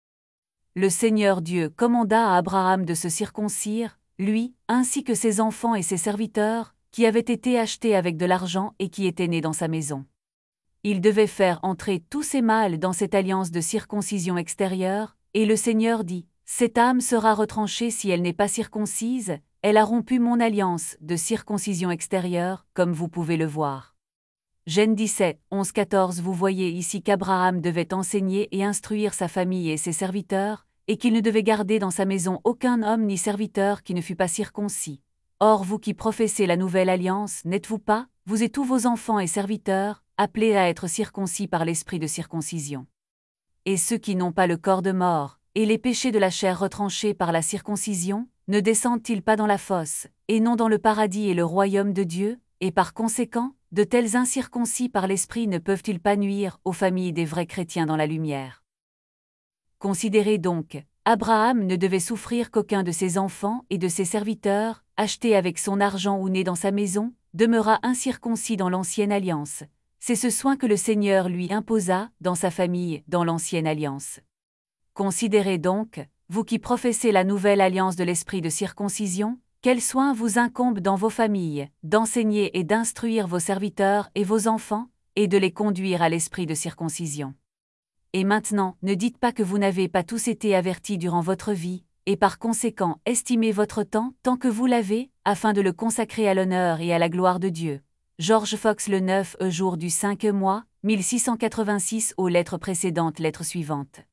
Le Seigneur Dieu commanda à Abraham de se circoncire, lui, ainsi que ses enfants et ses serviteurs, qui avaient été achetés avec de l'argent et qui étaient nés dans sa maison. Il devait faire entrer tous ces mâles dans cette alliance de circoncision extérieure, et le Seigneur dit, « Cette âme sera retranchée si elle n'est pas circoncise, elle a rompu mon alliance de circoncision extérieure, comme vous pouvez le voir. » Genèse 17, 11-14. Vous voyez ici qu'Abraham devait enseigner et instruire sa famille et ses serviteurs, et qu'il ne devait garder dans sa maison aucun homme ni serviteur qui ne fût pas circoncis. Or vous qui professez la nouvelle alliance, n'êtes-vous pas, vous et tous vos enfants et serviteurs, appelés à être circoncis par l'esprit de circoncision? Et ceux qui n'ont pas le corps de mort, et les péchés de la chair retranchés par la circoncision, ne descendent-ils pas dans la fosse, et non dans le paradis et le royaume de Dieu, et par conséquent, de tels incirconcis par l'esprit ne peuvent-ils pas nuire aux familles des vrais chrétiens dans la lumière? Considérez donc, Abraham ne devait souffrir qu'aucun de ses enfants et de ses serviteurs, achetés avec son argent ou nés dans sa maison, demeura incirconcis dans l'ancienne alliance. C'est ce soin que le Seigneur lui imposa, dans sa famille, dans l'ancienne alliance. Considérez donc, vous qui professez la nouvelle alliance de l'esprit de circoncision, quel soin vous incombe dans vos familles, d'enseigner et d'instruire vos serviteurs et vos enfants, et de les conduire à l'esprit de circoncision. Et maintenant, ne dites pas que vous n'avez pas tous été avertis durant votre vie, et par conséquent estimez votre temps tant que vous l'avez, afin de le consacrer à l'honneur et à la gloire de Dieu. George Fox le 9 jour du 5 mois, 1686 aux lettres précédentes, lettre suivante.